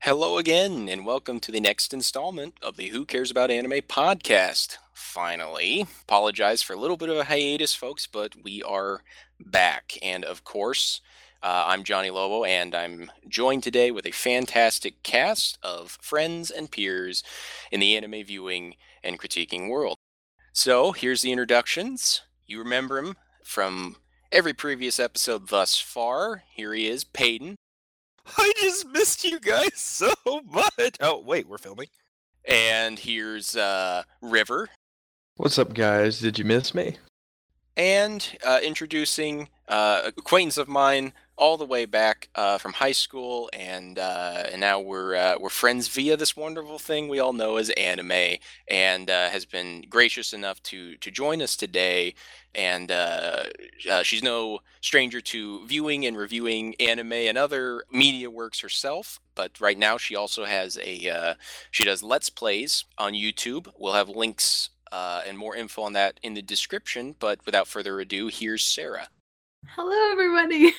Hello again, and welcome to the next installment of the Who Cares About Anime podcast. Finally, apologize for a little bit of a hiatus, folks, but we are back. And of course, I'm Johnny Lobo, and I'm joined today with a fantastic cast of friends and peers in the anime viewing and critiquing world. So here's the introductions. You remember him from every previous episode thus far. Here he is, Peyton. I just missed you guys so much. Oh, wait, we're filming. And here's River. What's up, guys? Did you miss me? And introducing acquaintance of mine all the way back from high school, and now we're friends via this wonderful thing we all know as anime, and has been gracious enough to join us today. And she's no stranger to viewing and reviewing anime and other media works herself. But right now, she also has she does Let's Plays on YouTube. We'll have links and more info on that in the description. But without further ado, here's Sarah. Hello, everybody.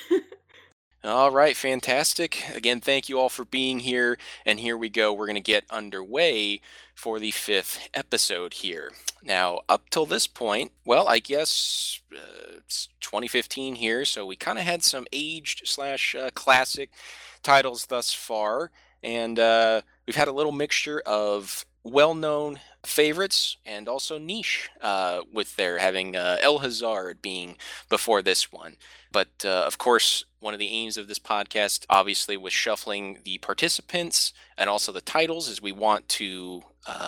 All right, fantastic. Again, thank you all for being here. And here we go. We're going to get underway for the 5th episode here. Now, up till this point, well, I guess it's 2015 here, so we kind of had some aged / classic titles thus far. And we've had a little mixture of well-known favorites and also niche, with their having El Hazard being before this one. But of course, one of the aims of this podcast, obviously, was shuffling the participants and also the titles, as we want to,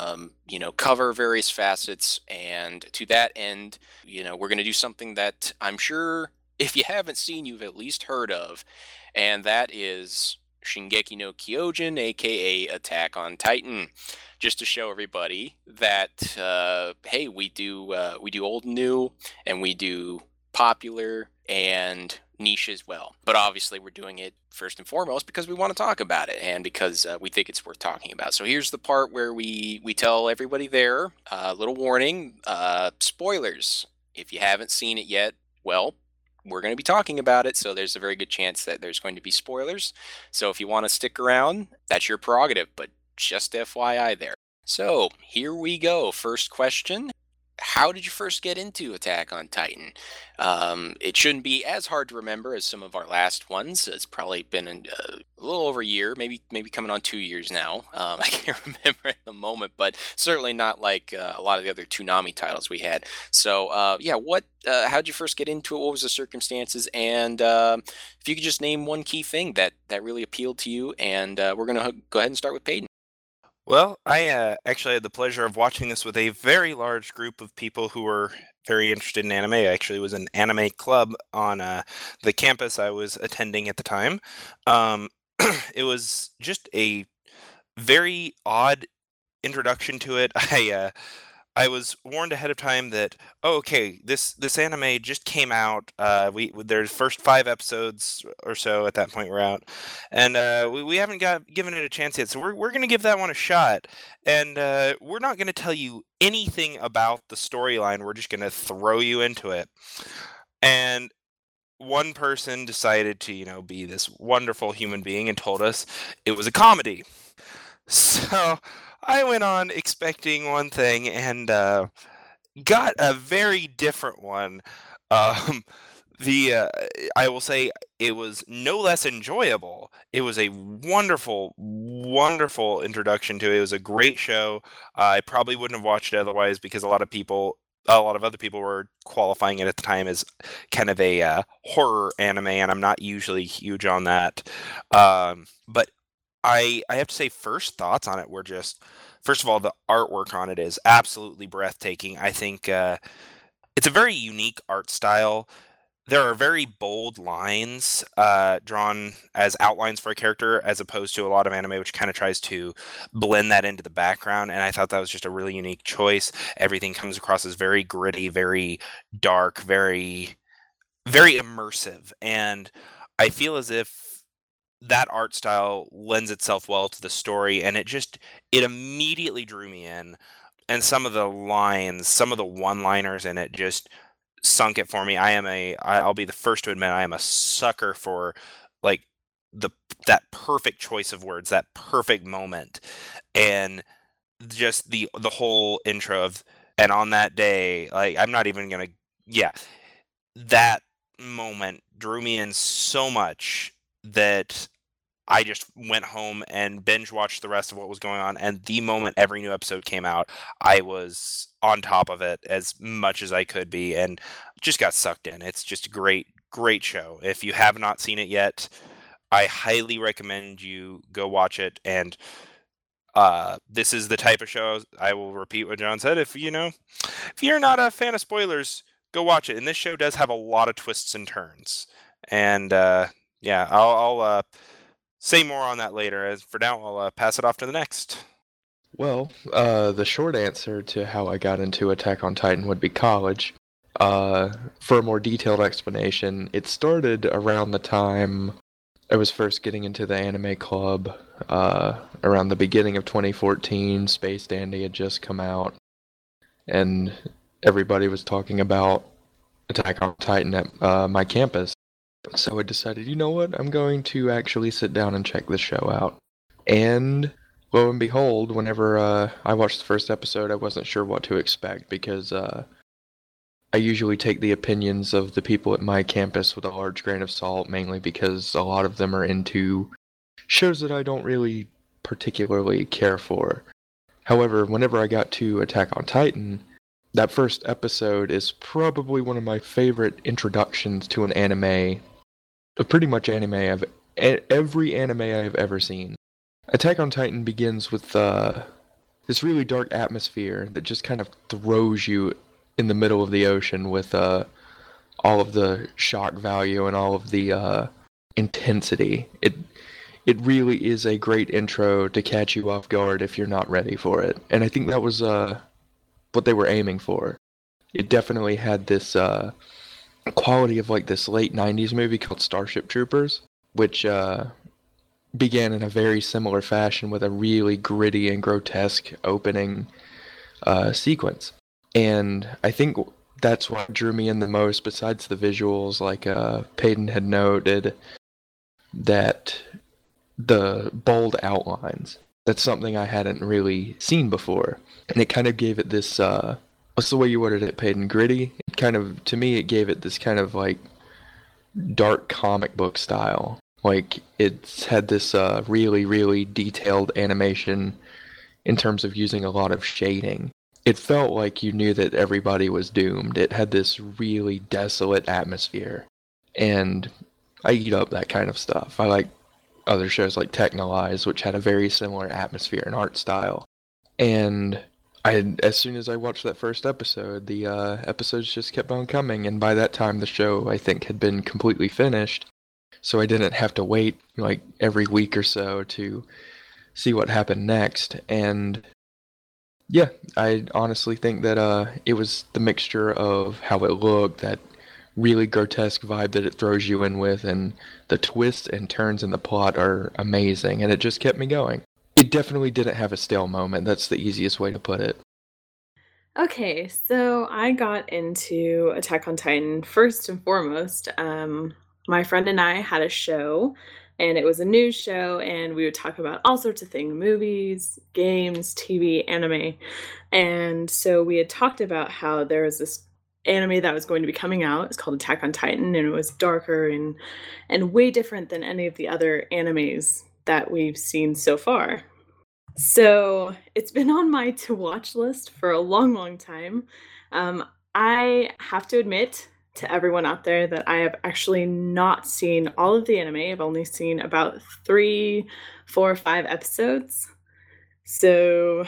cover various facets. And to that end, we're going to do something that I'm sure, if you haven't seen, you've at least heard of, and that is Shingeki no Kyojin, aka Attack on Titan. Just to show everybody that, hey, we do old and new, and we do popular and niche as well. But obviously, we're doing it first and foremost because we want to talk about it, and because we think it's worth talking about. So here's the part where we tell everybody there, little warning, spoilers. If you haven't seen it yet, well, we're going to be talking about it, so there's a very good chance that there's going to be spoilers. So if you want to stick around, that's your prerogative, but just FYI there. So here we go. First question. How did you first get into Attack on Titan? It shouldn't be as hard to remember as some of our last ones. It's probably been a little over a year, maybe coming on 2 years now. I can't remember at the moment, but certainly not like a lot of the other Toonami titles we had. So, how did you first get into it? What was the circumstances? And if you could just name one key thing that really appealed to you, and we're going to go ahead and start with Peyton. Well, I actually had the pleasure of watching this with a very large group of people who were very interested in anime. I actually was an anime club on the campus I was attending at the time. It was just a very odd introduction to it. I was warned ahead of time that this anime just came out. There's first 5 episodes or so at that point we're out, and we haven't given it a chance yet. So we're gonna give that one a shot, and we're not gonna tell you anything about the storyline. We're just gonna throw you into it. And one person decided to be this wonderful human being and told us it was a comedy. So I went on expecting one thing and got a very different one. Um, I will say it was no less enjoyable. It was a wonderful, wonderful introduction to it. It was a great show. I probably wouldn't have watched it otherwise because a lot of other people were qualifying it at the time as kind of a horror anime, and I'm not usually huge on that. But I have to say, first thoughts on it were just, first of all, the artwork on it is absolutely breathtaking. I think it's a very unique art style. There are very bold lines drawn as outlines for a character, as opposed to a lot of anime, which kind of tries to blend that into the background. And I thought that was just a really unique choice. Everything comes across as very gritty, very dark, very, very immersive. And I feel as if that art style lends itself well to the story, and it immediately drew me in. And some of the lines, some of the one-liners in it just sunk it for me. I'll be the first to admit I am a sucker for like that perfect choice of words, that perfect moment, and just the whole intro of, and on that day, like, I'm not even gonna, yeah, that moment drew me in so much that I just went home and binge watched the rest of what was going on. And the moment every new episode came out, I was on top of it as much as I could be and just got sucked in. It's just a great, great show. If you have not seen it yet, I highly recommend you go watch it. And this is the type of show, I will repeat what John said. If you're not a fan of spoilers, go watch it. And this show does have a lot of twists and turns. And yeah, I'll say more on that later. As for now, I'll pass it off to the next. Well, the short answer to how I got into Attack on Titan would be college. For a more detailed explanation, it started around the time I was first getting into the anime club. Around the beginning of 2014, Space Dandy had just come out, and everybody was talking about Attack on Titan at my campus. So I decided, you know what, I'm going to actually sit down and check this show out. And lo and behold, whenever I watched the first episode, I wasn't sure what to expect because I usually take the opinions of the people at my campus with a large grain of salt, mainly because a lot of them are into shows that I don't really particularly care for. However, whenever I got to Attack on Titan, that first episode is probably one of my favorite introductions to an anime. Pretty much every anime I've ever seen. Attack on Titan begins with this really dark atmosphere that just kind of throws you in the middle of the ocean with all of the shock value and all of the intensity. It really is a great intro to catch you off guard if you're not ready for it. And I think that was what they were aiming for. It definitely had this quality of like this late 90s movie called Starship Troopers, which began in a very similar fashion with a really gritty and grotesque opening sequence. And I think that's what drew me in the most, besides the visuals. Like Peyton had noted, that the bold outlines, that's something I hadn't really seen before. And it kind of gave it this what's the way you worded it, Peyton? Gritty? It kind of, to me, it gave it this kind of like dark comic book style. Like, it's had this really, really detailed animation in terms of using a lot of shading. It felt like you knew that everybody was doomed. It had this really desolate atmosphere. And I eat up that kind of stuff. I like other shows like Technolize, which had a very similar atmosphere and art style. And as soon as I watched that first episode, the episodes just kept on coming, and by that time the show, I think, had been completely finished, so I didn't have to wait like every week or so to see what happened next. And yeah, I honestly think that it was the mixture of how it looked, that really grotesque vibe that it throws you in with, and the twists and turns in the plot are amazing, and it just kept me going. It definitely didn't have a stale moment. That's the easiest way to put it. Okay, so I got into Attack on Titan first and foremost. My friend and I had a show, and it was a news show, and we would talk about all sorts of things: movies, games, TV, anime. And so we had talked about how there was this anime that was going to be coming out. It's called Attack on Titan, and it was darker and way different than any of the other animes that we've seen so far. So it's been on my to watch list for a long, long time. I have to admit to everyone out there that I have actually not seen all of the anime. I've only seen about 3, 4, 5 episodes. So,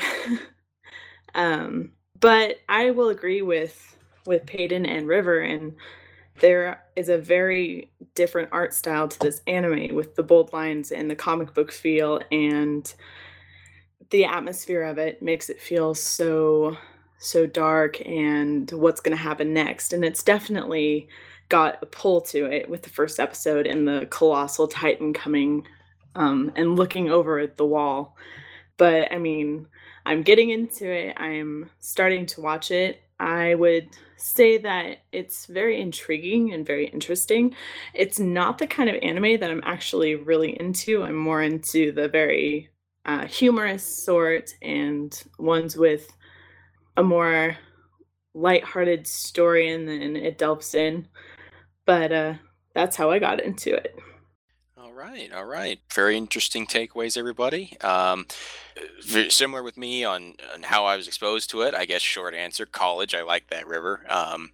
but I will agree with Peyton and River, and there is a very different art style to this anime with the bold lines and the comic book feel, and the atmosphere of it makes it feel so dark and what's going to happen next. And it's definitely got a pull to it with the first episode and the colossal titan coming and looking over at the wall. But I mean, I'm getting into it. I'm starting to watch it. I would say that it's very intriguing and very interesting. It's not the kind of anime that I'm actually really into. I'm more into the very humorous sort and ones with a more lighthearted story and then it delves in. But that's how I got into it. All right, all right. Very interesting takeaways, everybody. Similar with me on how I was exposed to it. I guess short answer, college. I like that river.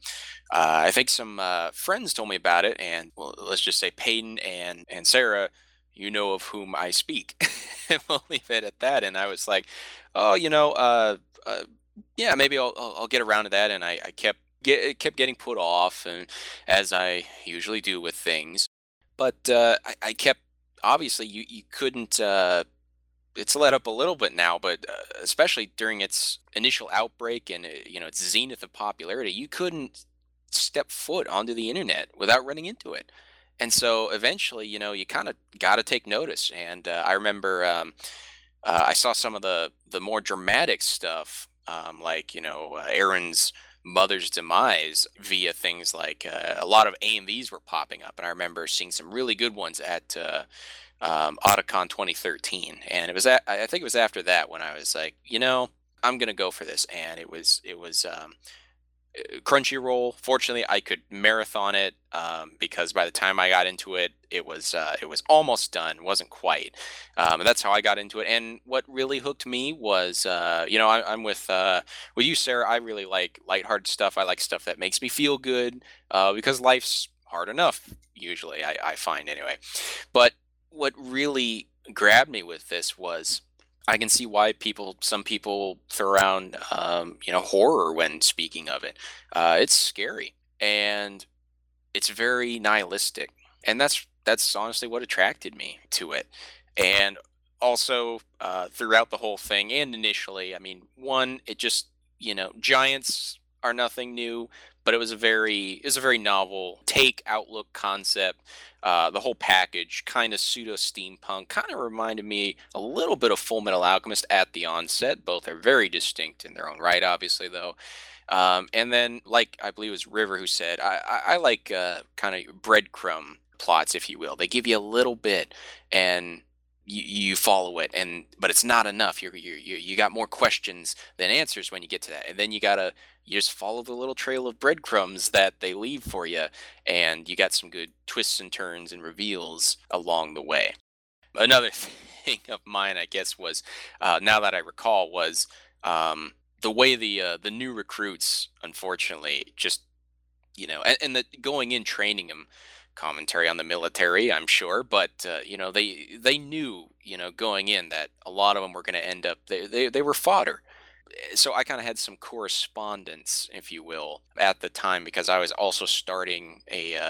I think some friends told me about it, and well, let's just say Peyton and Sarah, you know of whom I speak. We'll leave it at that. And I was like, oh, yeah, maybe I'll get around to that. And I it kept getting put off, and as I usually do with things. But I kept obviously you couldn't. It's let up a little bit now, but especially during its initial outbreak and its zenith of popularity, you couldn't step foot onto the internet without running into it. And so eventually, you kind of got to take notice. And I remember I saw some of the more dramatic stuff, like Aaron's mother's demise via things like a lot of AMVs were popping up, and I remember seeing some really good ones at Otakon 2013, and I think it was after that when I was like, I'm gonna go for this, and it was Crunchyroll. Fortunately, I could marathon it because by the time I got into it, it was almost done. Wasn't quite, and that's how I got into it. And what really hooked me was, I'm with you, Sarah. I really like lighthearted stuff. I like stuff that makes me feel good because life's hard enough. Usually, I find anyway. But what really grabbed me with this was I can see why some people throw around, horror when speaking of it. It's scary and it's very nihilistic, and that's honestly what attracted me to it. And also, throughout the whole thing, and initially, I mean, one, it just giants are nothing new, but it was a very novel take, outlook, concept. The whole package, kind of pseudo steampunk, kind of reminded me a little bit of Full Metal Alchemist at the onset. Both are very distinct in their own right, obviously, though. And then, like I believe it was River who said, I like kind of breadcrumb plots, if you will. They give you a little bit, and you follow it, but it's not enough. You got more questions than answers when you get to that, and then you just follow the little trail of breadcrumbs that they leave for you, and you got some good twists and turns and reveals along the way. Another thing of mine, I guess, was now that I recall was the way the new recruits, unfortunately, just and the going in training them, commentary on the military, I'm sure, but they knew going in that a lot of them were going to end up they were fodder. So I kind of had some correspondence, if you will, at the time because I was also starting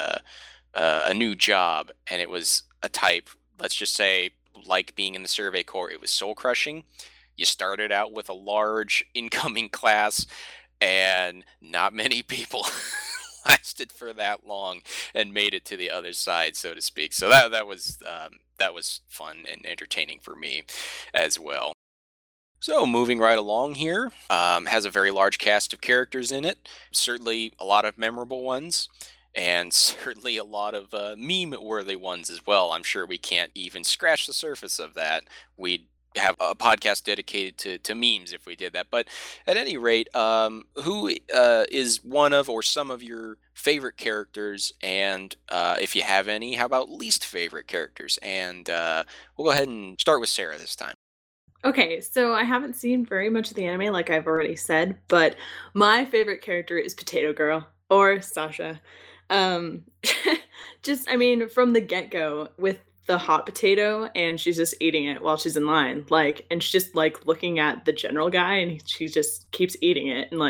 a new job, and it was a type. Let's just say, like being in the Survey Corps, it was soul crushing. You started out with a large incoming class, and not many people lasted for that long and made it to the other side, so to speak. So that was fun and entertaining for me as well. So moving right along here, has a very large cast of characters in it. Certainly a lot of memorable ones, and certainly a lot of meme-worthy ones as well. I'm sure we can't even scratch the surface of that. We'd have a podcast dedicated to memes if we did that. But at any rate, who is one of or some of your favorite characters? And if you have any, how about least favorite characters? And we'll go ahead and start with Sarah this time. Okay, so I haven't seen very much of the anime, like I've already said, but my favorite character is Potato Girl or Sasha. Um, I mean, from the get-go with the hot potato, and she's just eating it while she's in line, and she's just looking at the general guy, and she just keeps eating it, and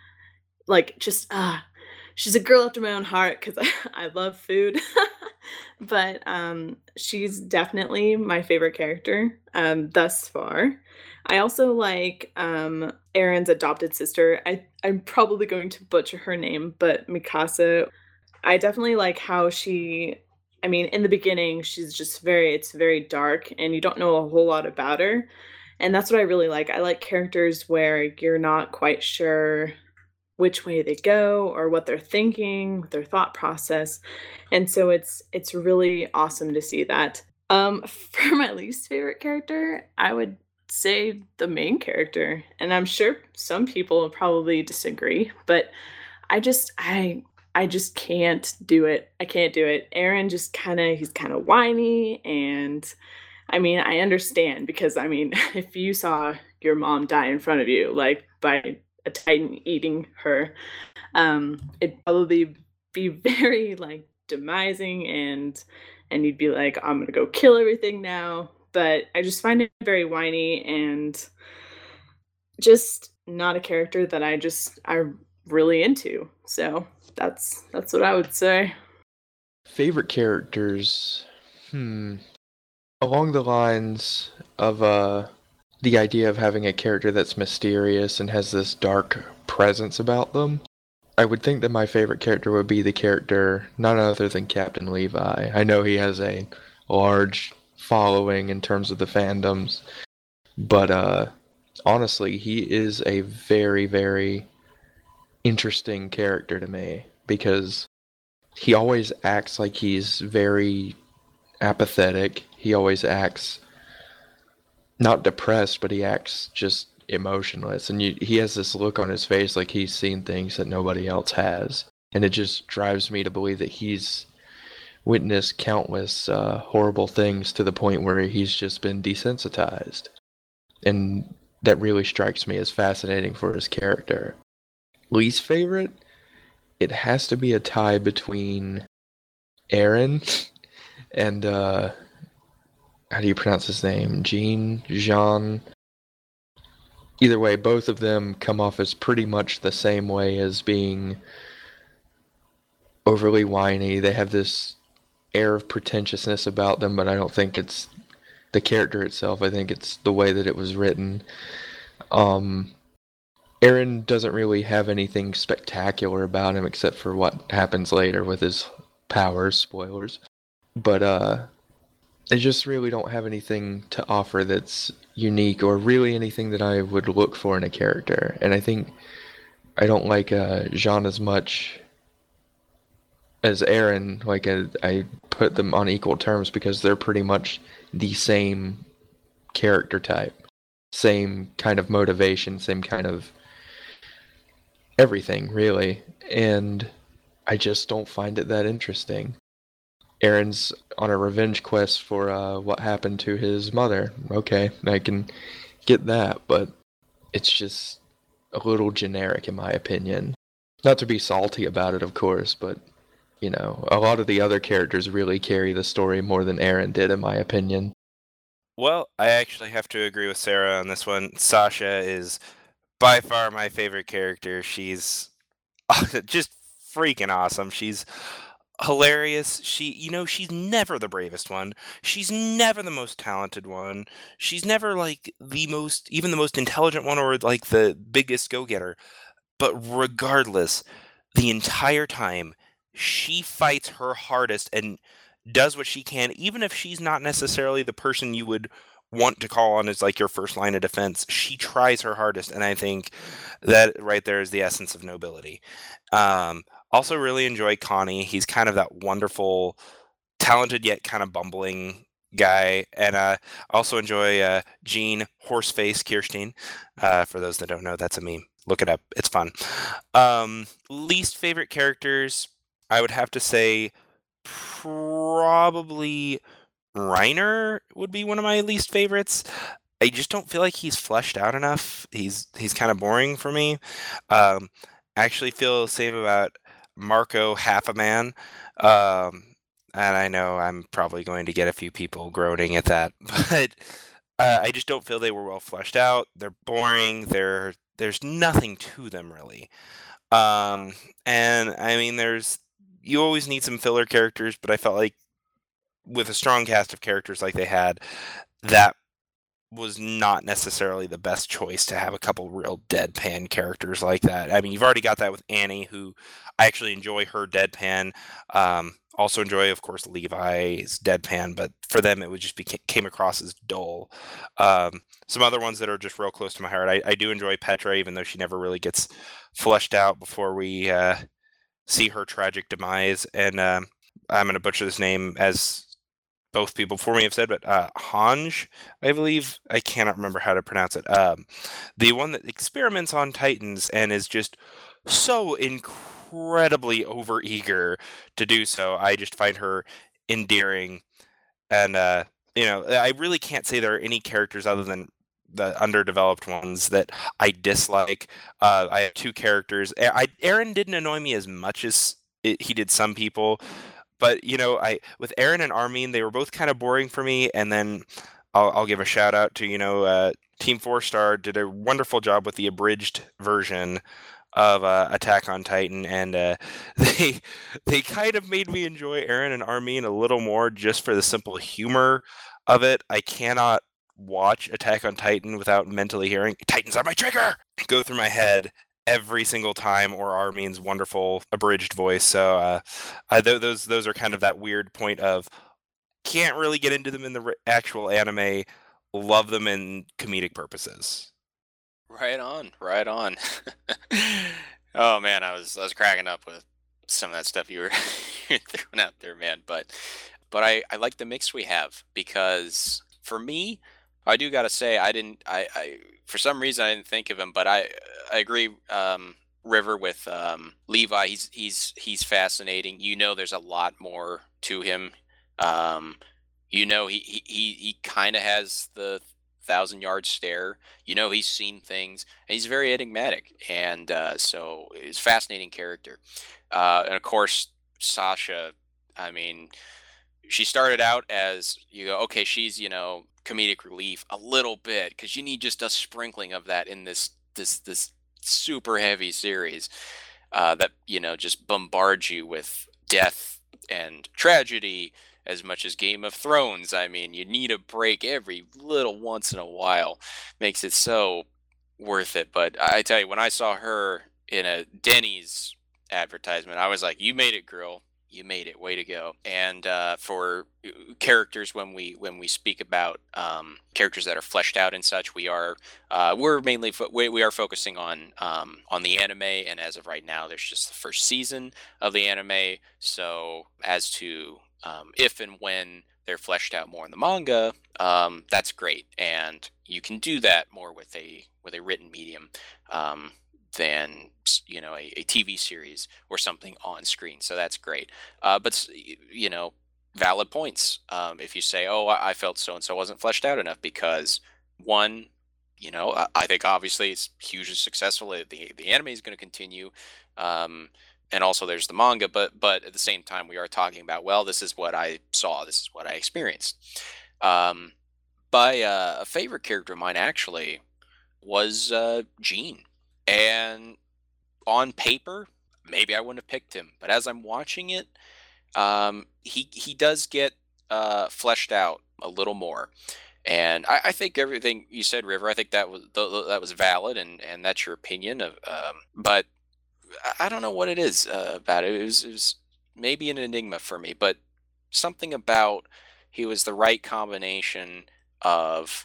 just she's a girl after my own heart because I love food. But she's definitely my favorite character thus far. I also like Aaron's adopted sister. I'm probably going to butcher her name, but Mikasa. I definitely like how I mean, in the beginning, it's very dark and you don't know a whole lot about her. And that's what I really like. I like characters where you're not quite sure which way they go or what they're thinking, their thought process. And so it's really awesome to see that. For my least favorite character, I would say the main character. And I'm sure some people will probably disagree, but I just can't do it. I can't do it. Aaron just he's kind of whiny, and I mean, I understand because I mean, if you saw your mom die in front of you, like by a titan eating her, it'd probably be very like demising, and you'd be like, I'm gonna go kill everything now. But I just find it very whiny and just not a character that I'm really into. So that's what I would say. Favorite characters? Along the lines of the idea of having a character that's mysterious and has this dark presence about them, I would think that my favorite character would be the character none other than Captain Levi. I know he has a large following in terms of the fandoms, but honestly, he is a very, very interesting character to me because he always acts like he's very apathetic. He always acts not depressed, but he acts just emotionless. And he has this look on his face like he's seen things that nobody else has. And it just drives me to believe that he's witnessed countless horrible things to the point where he's just been desensitized. And that really strikes me as fascinating for his character. Least favorite? It has to be a tie between Aaron and how do you pronounce his name? Jean. Either way, both of them come off as pretty much the same way as being overly whiny. They have this air of pretentiousness about them, but I don't think it's the character itself. I think it's the way that it was written. Aaron doesn't really have anything spectacular about him except for what happens later with his powers, spoilers. But they just really don't have anything to offer that's unique or really anything that I would look for in a character. And I think I don't like Jean as much as Aaron. Like I put them on equal terms because they're pretty much the same character type. Same kind of motivation, same kind of everything, really. And I just don't find it that interesting. Aaron's on a revenge quest for what happened to his mother. Okay, I can get that, but it's just a little generic in my opinion. Not to be salty about it, of course, but, you know, a lot of the other characters really carry the story more than Aaron did, in my opinion. Well, I actually have to agree with Sarah on this one. Sasha is by far my favorite character. She's just freaking awesome. She's hilarious. She's never the bravest one. She's never the most talented one. She's never like even the most intelligent one or like the biggest go-getter. But regardless, the entire time, she fights her hardest and does what she can, even if she's not necessarily the person you would want to call on as like your first line of defense. She tries her hardest, and I think that right there is the essence of nobility. Also really enjoy Connie. He's kind of that wonderful, talented yet kind of bumbling guy. And also enjoy Jean Horseface Kirstein. For those that don't know, that's a meme. Look it up. It's fun. Least favorite characters, I would have to say probably Reiner would be one of my least favorites. I just don't feel like he's fleshed out enough. He's kind of boring for me. I actually feel the same about Marco Half a Man. And I know I'm probably going to get a few people groaning at that, but I just don't feel they were well fleshed out. They're boring. There's nothing to them really. And I mean, you always need some filler characters, but I felt like with a strong cast of characters like they had, that was not necessarily the best choice to have a couple real deadpan characters like that. I mean, you've already got that with Annie, who I actually enjoy her deadpan. Also enjoy, of course, Levi's deadpan, but for them it would just came across as dull. Some other ones that are just real close to my heart. I do enjoy Petra, even though she never really gets fleshed out before we see her tragic demise. And I'm going to butcher this name, as both people before me have said, but Hanj, I believe. I cannot remember how to pronounce it. The one that experiments on Titans and is just so incredibly overeager to do so. I just find her endearing. And, I really can't say there are any characters other than the underdeveloped ones that I dislike. I have two characters. Aaron didn't annoy me as much as he did some people. But with Aaron and Armin, they were both kind of boring for me. And then I'll give a shout out to Team 4-Star did a wonderful job with the abridged version of Attack on Titan, and they kind of made me enjoy Aaron and Armin a little more just for the simple humor of it. I cannot watch Attack on Titan without mentally hearing "Titans are my trigger" go through my head every single time, or Armin's wonderful abridged voice. So those are kind of that weird point of can't really get into them in the actual anime, love them in comedic purposes. Right on. Oh man, I was cracking up with some of that stuff you were throwing out there, man. But I like the mix we have, because for me, I do gotta say I for some reason I didn't think of him, but I agree. River with Levi, he's fascinating. There's a lot more to him. He kind of has the 1,000-yard stare. He's seen things, and he's very enigmatic, and so he's a fascinating character. And of course, Sasha. I mean, she started out as, okay, she's comedic relief a little bit, because you need just a sprinkling of that in this super heavy series that just bombards you with death and tragedy as much as Game of Thrones. I mean, you need a break every little once in a while. Makes it so worth it. But I tell you, when I saw her in a Denny's advertisement, I was like, "You made it, girl. You made it. Way to go!" And for characters, when we speak about characters that are fleshed out and such, we're mainly we are focusing on the anime, and as of right now, there's just the first season of the anime. So as to if and when they're fleshed out more in the manga, that's great, and you can do that more with a written medium. Than a TV series or something on screen. So that's great. But valid points. If you say, "Oh, I felt so and so wasn't fleshed out enough," because one, I think obviously it's hugely successful. The anime is going to continue, and also there's the manga. But at the same time, we are talking about, well, this is what I saw, this is what I experienced. By a favorite character of mine actually was Gene. And on paper, maybe I wouldn't have picked him, but as I'm watching it, he does get fleshed out a little more. And I think everything you said, River, I think that was valid, and that's your opinion of. But I don't know what it is about it. It was maybe an enigma for me, but something about he was the right combination of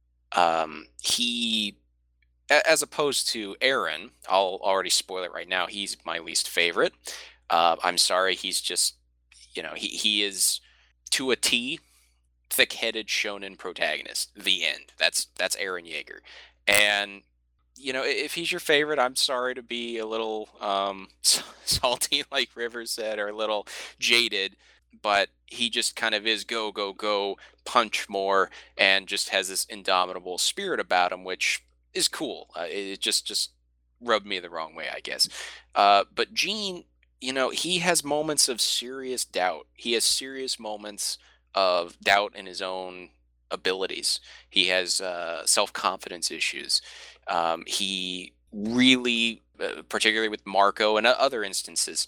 he as opposed to Aaron. I'll already spoil it right now. He's my least favorite. I'm sorry. He's just, he is to a T, thick-headed shonen protagonist. The end. That's Aaron Yeager. And if he's your favorite, I'm sorry to be a little salty, like River said, or a little jaded. But he just kind of is go, go, go, punch more, and just has this indomitable spirit about him, which is cool. It just rubbed me the wrong way, I guess. But Gene, he has moments of serious doubt. He has serious moments of doubt in his own abilities. He has self-confidence issues. He really, particularly with Marco and other instances,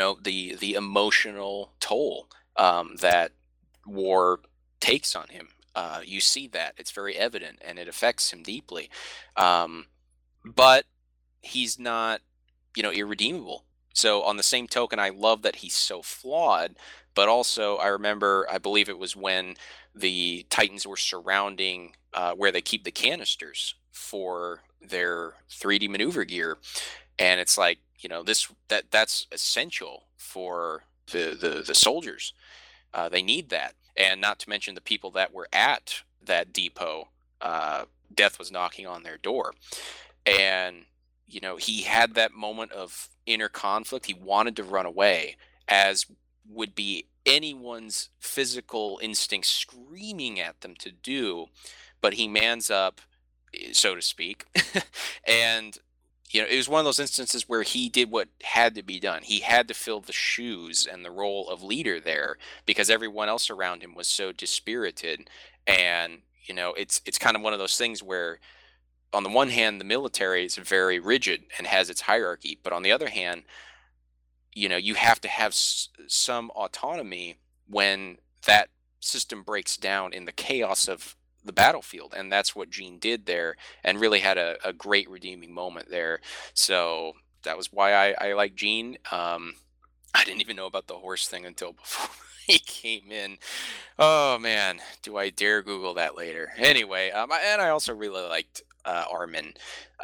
the emotional toll that war takes on him. You see that it's very evident, and it affects him deeply. Um, but he's not, irredeemable. So on the same token, I love that he's so flawed, but also I remember, I believe it was when the Titans were surrounding where they keep the canisters for their 3D maneuver gear, and it's like, that's essential for the soldiers. They need that, and not to mention the people that were at that depot. Death was knocking on their door, and he had that moment of inner conflict. He wanted to run away, as would be anyone's physical instinct screaming at them to do, but he mans up, so to speak. And it was one of those instances where he did what had to be done. He had to fill the shoes and the role of leader there, because everyone else around him was so dispirited. And it's kind of one of those things where, on the one hand, the military is very rigid and has its hierarchy, but on the other hand, you have to have some autonomy when that system breaks down in the chaos of the battlefield. And that's what Gene did there, and really had a great redeeming moment there. So that was why I like Gene. I didn't even know about the horse thing until before he came in. Oh man, do I dare Google that later? Anyway, and I also really liked Armin.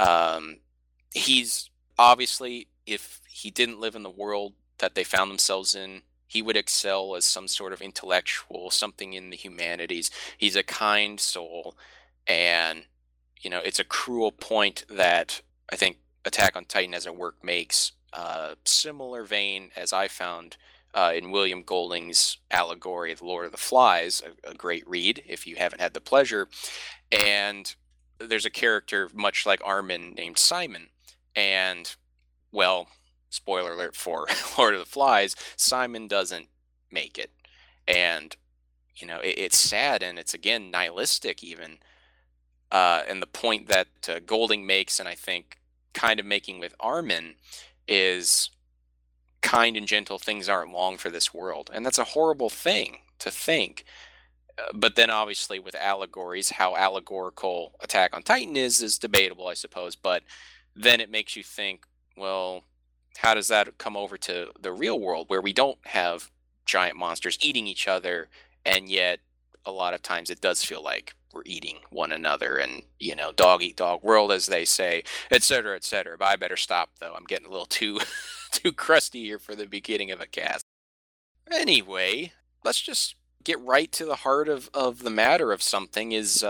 He's obviously, if he didn't live in the world that they found themselves in, he would excel as some sort of intellectual, something in the humanities. He's a kind soul, and it's a cruel point that I think Attack on Titan as a work makes. Similar vein as I found in William Golding's allegory, The Lord of the Flies, a great read if you haven't had the pleasure. And there's a character much like Armin named Simon. And, well, spoiler alert for Lord of the Flies, Simon doesn't make it. And, it's sad, and it's, again, nihilistic even. And the point that Golding makes, and I think kind of making with Armin, is kind and gentle things aren't long for this world. And that's a horrible thing to think. But then obviously with allegories, how allegorical Attack on Titan is debatable, I suppose. But then it makes you think, well, how does that come over to the real world, where we don't have giant monsters eating each other, and yet a lot of times it does feel like we're eating one another, and dog eat dog world, as they say, etc., etc. But I better stop, though. I'm getting a little too too crusty here for the beginning of a cast. Anyway, let's just get right to the heart of the matter of something. Is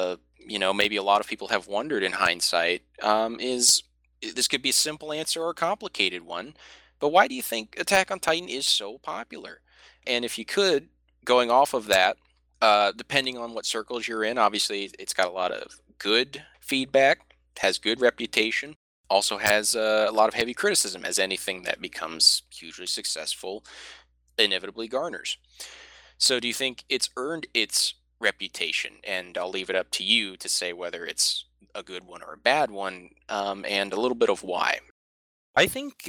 maybe a lot of people have wondered in hindsight, is this could be a simple answer or a complicated one, but why do you think Attack on Titan is so popular? And if you could, going off of that, depending on what circles you're in, obviously it's got a lot of good feedback, has good reputation, also has a lot of heavy criticism, as anything that becomes hugely successful inevitably garners. So do you think it's earned its reputation? And I'll leave it up to you to say whether it's a good one or a bad one, and a little bit of why. I think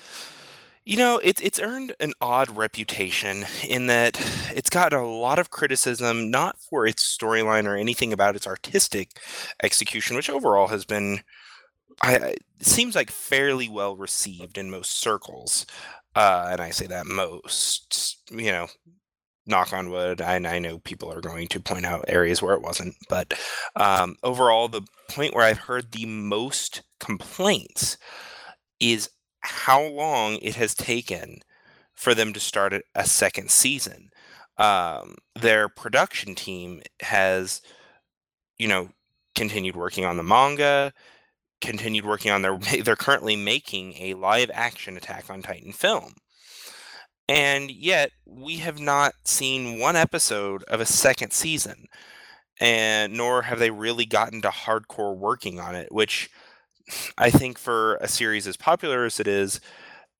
it's earned an odd reputation in that it's got a lot of criticism, not for its storyline or anything about its artistic execution, which overall has been, it seems like, fairly well received in most circles. And I say that most, knock on wood. I know people are going to point out areas where it wasn't, but overall, the point where I've heard the most complaints is how long it has taken for them to start a second season. Their production team has, continued working on the manga, continued working on they're currently making a live action Attack on Titan film. And yet we have not seen one episode of a second season, and nor have they really gotten to hardcore working on it, which I think for a series as popular as it is,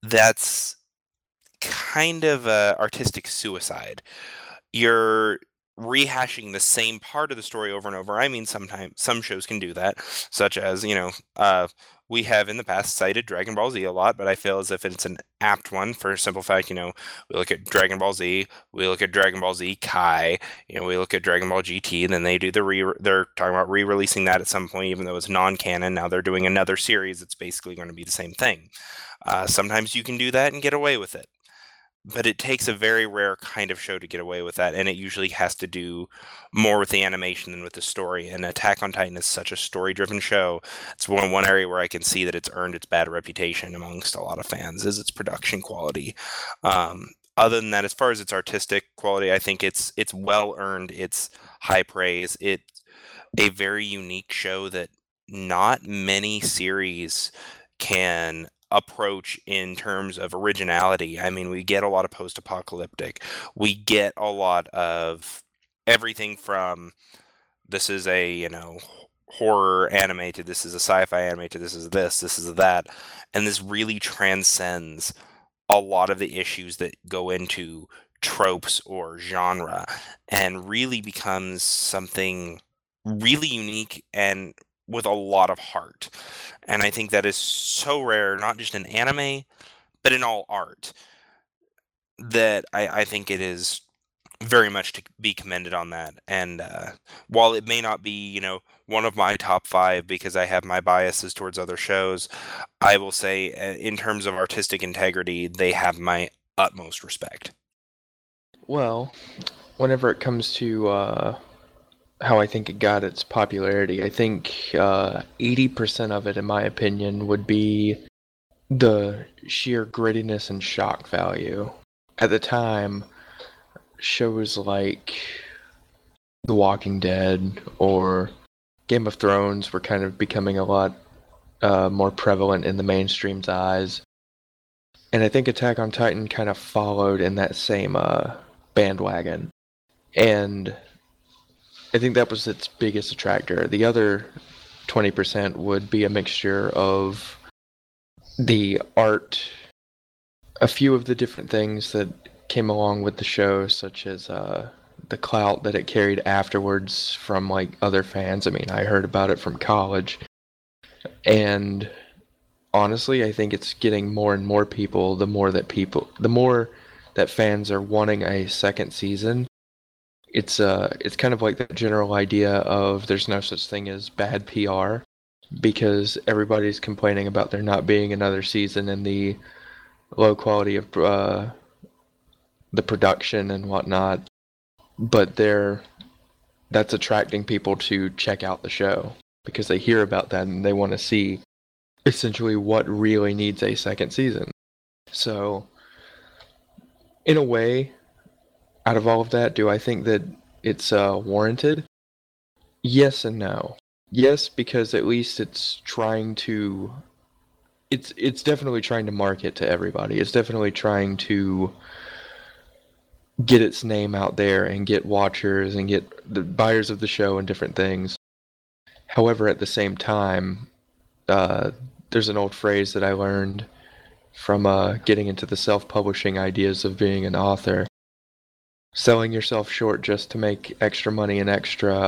that's kind of a artistic suicide. You're rehashing the same part of the story over and over. I mean, sometimes some shows can do that, such as, we have in the past cited Dragon Ball Z a lot, but I feel as if it's an apt one for a simple fact. We look at Dragon Ball Z, we look at Dragon Ball Z Kai, we look at Dragon Ball GT, and then they do they're talking about re-releasing that at some point, even though it's non-canon. Now they're doing another series that's basically going to be the same thing. Sometimes you can do that and get away with it. But it takes a very rare kind of show to get away with that, and it usually has to do more with the animation than with the story. And Attack on Titan is such a story-driven show. It's one area where I can see that it's earned its bad reputation amongst a lot of fans, is its production quality. Other than that, as far as its artistic quality, I think it's well earned. It's high praise. It's a very unique show that not many series can approach in terms of originality. I mean, we get a lot of post-apocalyptic. We get a lot of everything from this is a, horror anime to this is a sci-fi anime to this is that. And this really transcends a lot of the issues that go into tropes or genre and really becomes something really unique and with a lot of heart. And I think that is so rare, not just in anime, but in all art, that I think it is very much to be commended on that. And while it may not be, one of my top 5 because I have my biases towards other shows, I will say in terms of artistic integrity, they have my utmost respect. Well, whenever it comes to how I think it got its popularity, I think 80% of it, in my opinion, would be the sheer grittiness and shock value. At the time, shows like The Walking Dead or Game of Thrones were kind of becoming a lot more prevalent in the mainstream's eyes. And I think Attack on Titan kind of followed in that same bandwagon. And I think that was its biggest attractor. The other 20% would be a mixture of the art, a few of the different things that came along with the show, such as the clout that it carried afterwards from like other fans. I mean, I heard about it from college. And honestly, I think it's getting more and more people, the more that fans are wanting a second season. It's kind of like the general idea of there's no such thing as bad PR, because everybody's complaining about there not being another season and the low quality of the production and whatnot. But that's attracting people to check out the show because they hear about that and they want to see essentially what really needs a second season. So, in a way, out of all of that, do I think that it's warranted? Yes and no. Yes, because at least it's trying to... It's definitely trying to market to everybody. It's definitely trying to get its name out there and get watchers and get the buyers of the show and different things. However, at the same time, there's an old phrase that I learned from getting into the self-publishing ideas of being an author. Selling yourself short just to make extra money and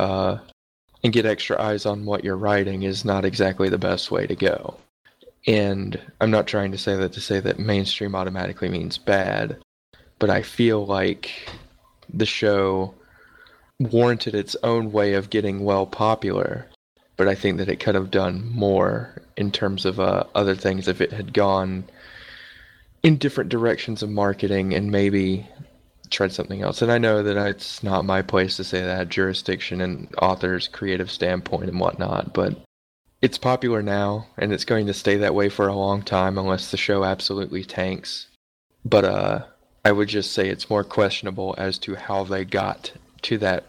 and get extra eyes on what you're writing is not exactly the best way to go. And I'm not trying to say that mainstream automatically means bad, but I feel like the show warranted its own way of getting well popular, but I think that it could have done more in terms of other things if it had gone in different directions of marketing and maybe tried something else. And I know that it's not my place to say that, jurisdiction and author's creative standpoint and whatnot, but it's popular now, and it's going to stay that way for a long time unless the show absolutely tanks. But I would just say it's more questionable as to how they got to that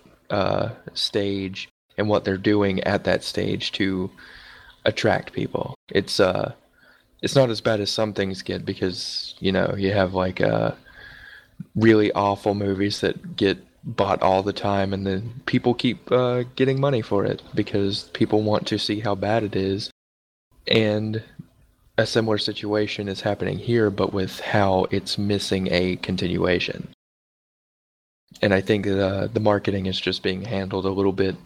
stage and what they're doing at that stage to attract people. It's not as bad as some things get because, you have like really awful movies that get bought all the time and then people keep getting money for it because people want to see how bad it is. And a similar situation is happening here, but with how it's missing a continuation. And I think that the marketing is just being handled a little bit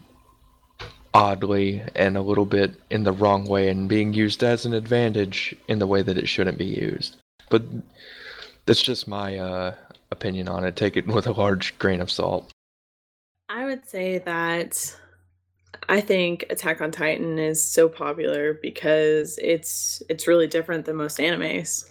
oddly and a little bit in the wrong way and being used as an advantage in the way that it shouldn't be used. But that's just my opinion on it. Take it with a large grain of salt. I would say that I think Attack on Titan is so popular because it's really different than most animes.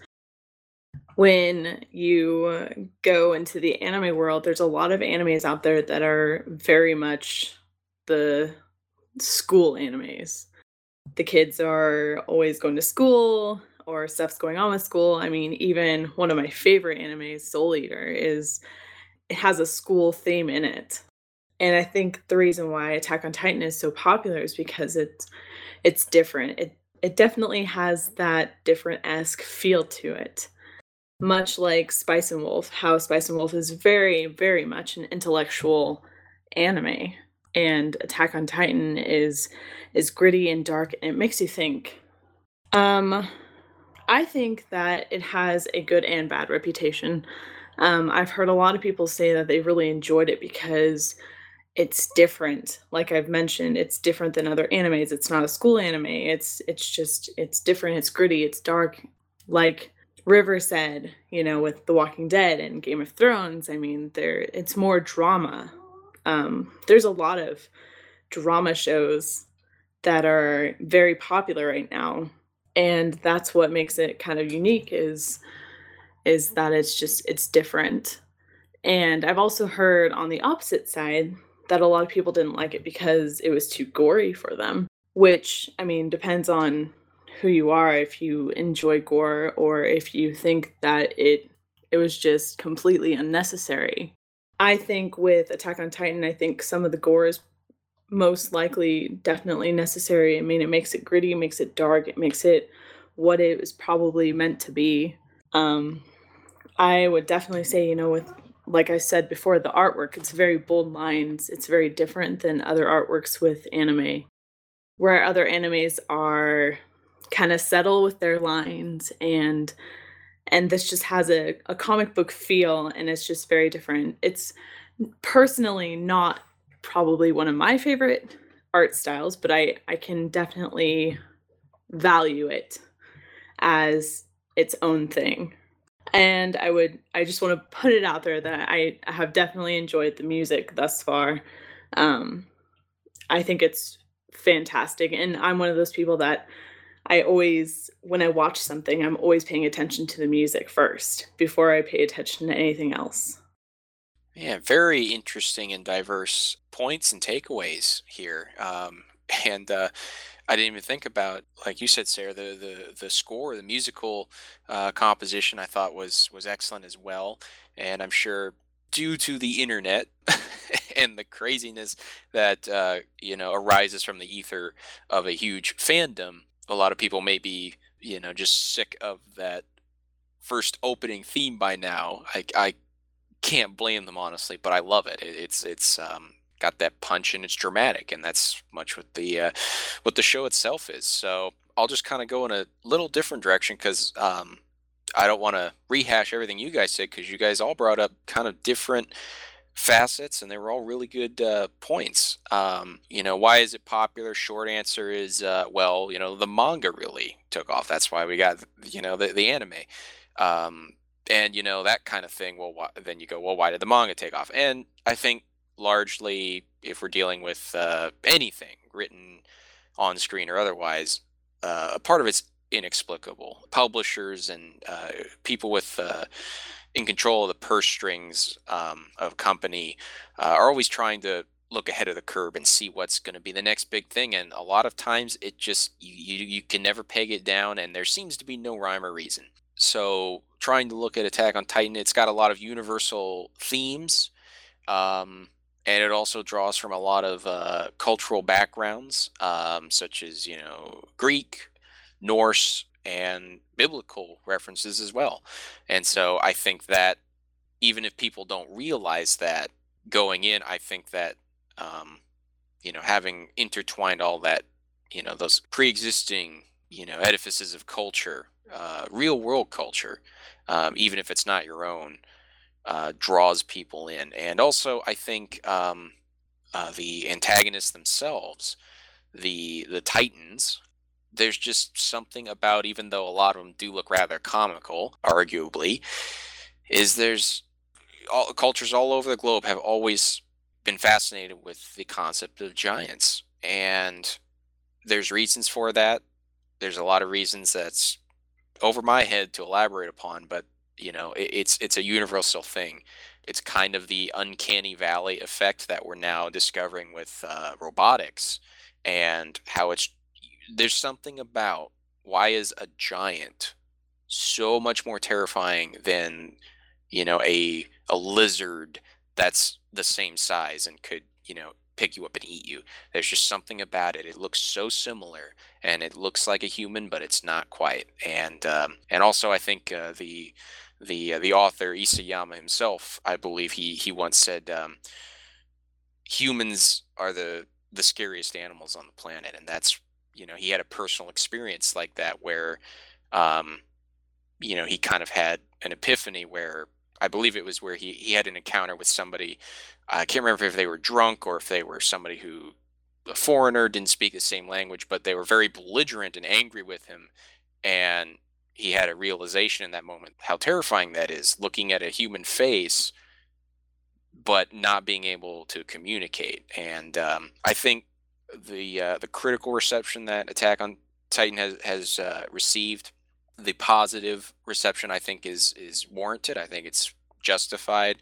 When you go into the anime world, there's a lot of animes out there that are very much the school animes. The kids are always going to school or stuff's going on with school. I mean, even one of my favorite animes, Soul Eater, is it has a school theme in it. And I think the reason why Attack on Titan is so popular is because it's different. It definitely has that different-esque feel to it. Much like Spice and Wolf, how Spice and Wolf is very, very much an intellectual anime, and Attack on Titan is gritty and dark, and it makes you think. Um, I think that it has a good and bad reputation. I've heard a lot of people say that they really enjoyed it because it's different. Like I've mentioned, it's different than other animes. It's not a school anime. It's different. It's gritty. It's dark. Like River said, with The Walking Dead and Game of Thrones. I mean, it's more drama. There's a lot of drama shows that are very popular right now, and that's what makes it kind of unique is that it's different. And I've also heard on the opposite side that a lot of people didn't like it because it was too gory for them, which, I mean, depends on who you are, if you enjoy gore or if you think that it was just completely unnecessary. I think with Attack on Titan, I think some of the gore is most likely definitely necessary. I mean, it makes it gritty, it makes it dark, it makes it what it was probably meant to be. I would definitely say, with like I said before, the artwork, it's very bold lines. It's very different than other artworks with anime, where other animes are kind of subtle with their lines, and this just has a comic book feel, and it's just very different. It's personally not probably one of my favorite art styles, but I can definitely value it as its own thing. And I just want to put it out there that I have definitely enjoyed the music thus far. Um, I think it's fantastic, and I'm one of those people that I always when I watch something, I'm always paying attention to the music first before I pay attention to anything else. Yeah, very interesting and diverse points and takeaways here. And I didn't even think about, like you said, Sarah, the score, the musical composition. I thought was excellent as well, and I'm sure due to the internet and the craziness that arises from the ether of a huge fandom, a lot of people may be just sick of that first opening theme by now. I can't blame them honestly, but I love it. It's got that punch and it's dramatic, and that's much what the show itself is. So I'll just kind of go in a little different direction because I don't want to rehash everything you guys said because you guys all brought up kind of different facets and they were all really good points. Why is it popular? Short answer is well, the manga really took off. That's why we got the anime. And that kind of thing. Well, then you go, well, why did the manga take off? And I think largely, if we're dealing with anything written on screen or otherwise, a part of it's inexplicable. Publishers and people with in control of the purse strings of a company are always trying to look ahead of the curve and see what's going to be the next big thing. And a lot of times, it just you can never peg it down, and there seems to be no rhyme or reason. So trying to look at Attack on Titan, it's got a lot of universal themes, and it also draws from a lot of cultural backgrounds, such as Greek, Norse, and biblical references as well. And so I think that even if people don't realize that going in, I think that having intertwined all that, those pre-existing edifices of culture, real world culture, even if it's not your own, draws people in. And also, I think the antagonists themselves, the Titans. There's just something about, even though a lot of them do look rather comical, arguably, is cultures all over the globe have always been fascinated with the concept of giants, and there's reasons for that. There's a lot of reasons that's over my head to elaborate upon, but it's a universal thing. It's kind of the uncanny valley effect that we're now discovering with robotics, and how there's something about, why is a giant so much more terrifying than a lizard that's the same size and could pick you up and eat you. There's just something about it. It looks so similar, and it looks like a human, but it's not quite. And also, I think the author Isayama himself, I believe he once said, humans are the scariest animals on the planet, and that's, he had a personal experience like that where um, he kind of had an epiphany where, I believe it was where he had an encounter with somebody. I can't remember if they were drunk or if they were somebody who, a foreigner, didn't speak the same language, but they were very belligerent and angry with him. And he had a realization in that moment how terrifying that is, looking at a human face but not being able to communicate. And I think the critical reception that Attack on Titan has received, the positive reception, I think is warranted. I think it's justified.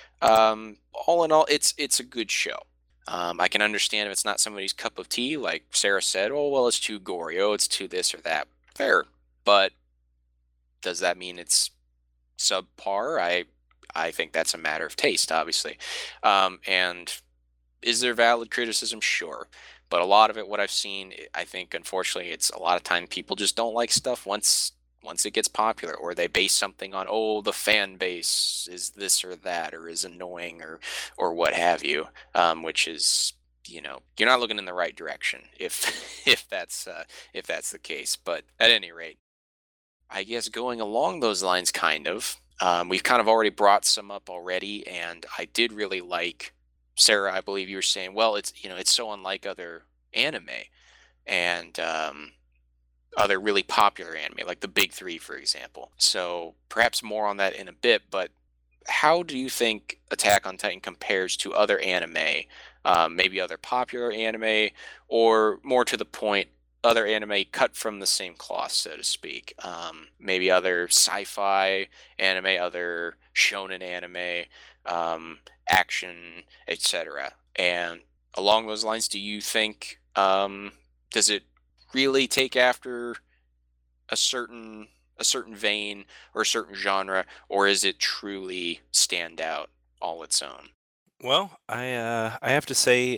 All in all, it's a good show. I can understand if it's not somebody's cup of tea, like Sarah said. Oh well, it's too gory. Oh, it's too this or that. Fair, but does that mean it's subpar? I think that's a matter of taste, obviously. And is there valid criticism? Sure. But a lot of it, what I've seen, I think, unfortunately, it's a lot of time people just don't like stuff once it gets popular, or they base something on, oh, the fan base is this or that, or is annoying, or what have you, which is, you're not looking in the right direction if if that's the case. But at any rate, I guess going along those lines, kind of, we've kind of already brought some up already, and I did really like, Sarah, I believe you were saying, well, it's so unlike other anime, and other really popular anime, like the big three, for example. So perhaps more on that in a bit, but how do you think Attack on Titan compares to other anime, maybe other popular anime, or more to the point, other anime cut from the same cloth, so to speak? Maybe other sci-fi anime, other shonen anime, action, etc. And along those lines, do you think, does it really take after a certain vein or a certain genre, or is it truly stand out all its own? Well, I have to say,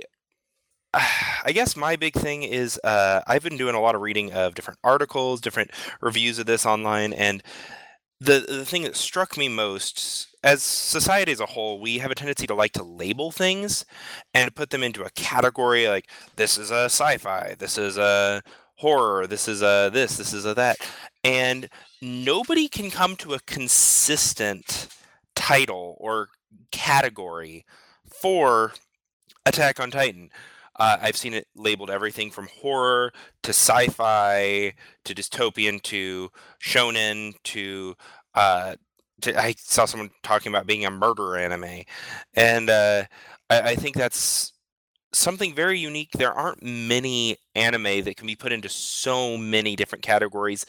I guess my big thing is I've been doing a lot of reading of different articles, different reviews of this online, and the thing that struck me most, as society as a whole, we have a tendency to like to label things and put them into a category, like this is a sci-fi, this is a horror, this is a this is a that, and nobody can come to a consistent title or category for Attack on Titan. I've seen it labeled everything from horror to sci-fi to dystopian to shonen uh, I saw someone talking about being a murder anime, and I think that's something very unique. There aren't many anime that can be put into so many different categories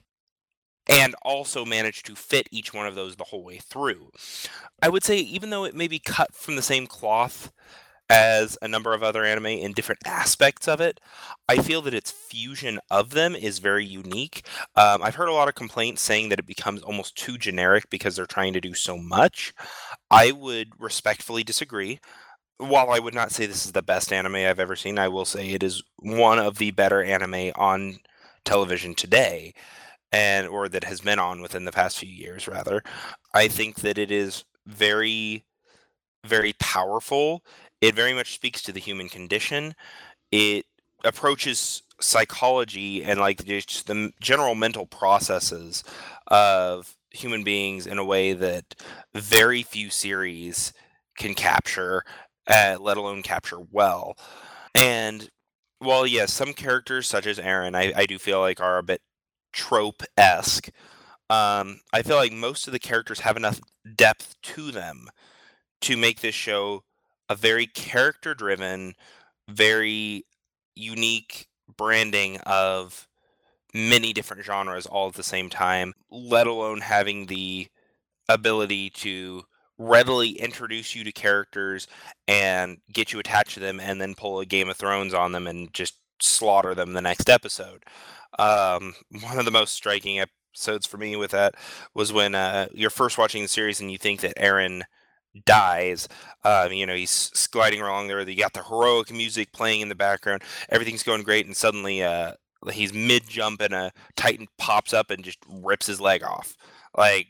and also manage to fit each one of those the whole way through. I would say, even though it may be cut from the same cloth as a number of other anime in different aspects of it, I feel that its fusion of them is very unique. I've heard a lot of complaints saying that it becomes almost too generic because they're trying to do so much. I would respectfully disagree. While I would not say this is the best anime I've ever seen, I will say it is one of the better anime on television today, and or that has been on within the past few years, rather. I think that it is very, very powerful. It very much speaks to the human condition. It approaches psychology and like just the general mental processes of human beings in a way that very few series can capture, let alone capture well. And while, yes, some characters, such as Eren, I do feel like are a bit trope-esque, I feel like most of the characters have enough depth to them to make this show a very character-driven, very unique branding of many different genres all at the same time, let alone having the ability to readily introduce you to characters and get you attached to them and then pull a Game of Thrones on them and just slaughter them the next episode. One of the most striking episodes for me with that was when you're first watching the series and you think that Eren dies. He's gliding along there. You got the heroic music playing in the background. Everything's going great, and suddenly he's mid-jump and a Titan pops up and just rips his leg off. Like,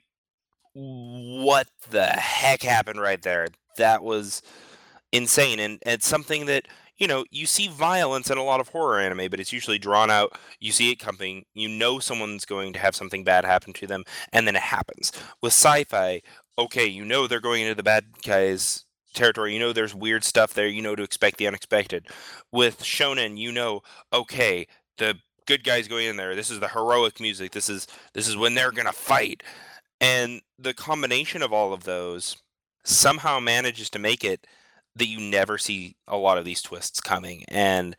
what the heck happened right there? That was insane, and it's something that you see violence in a lot of horror anime, but it's usually drawn out. You see it coming, someone's going to have something bad happen to them, and then it happens. With sci-fi, okay, they're going into the bad guys territory, there's weird stuff there, to expect the unexpected. With shonen, okay, the good guys going in there, this is the heroic music, this is when they're gonna fight. And the combination of all of those somehow manages to make it that you never see a lot of these twists coming. And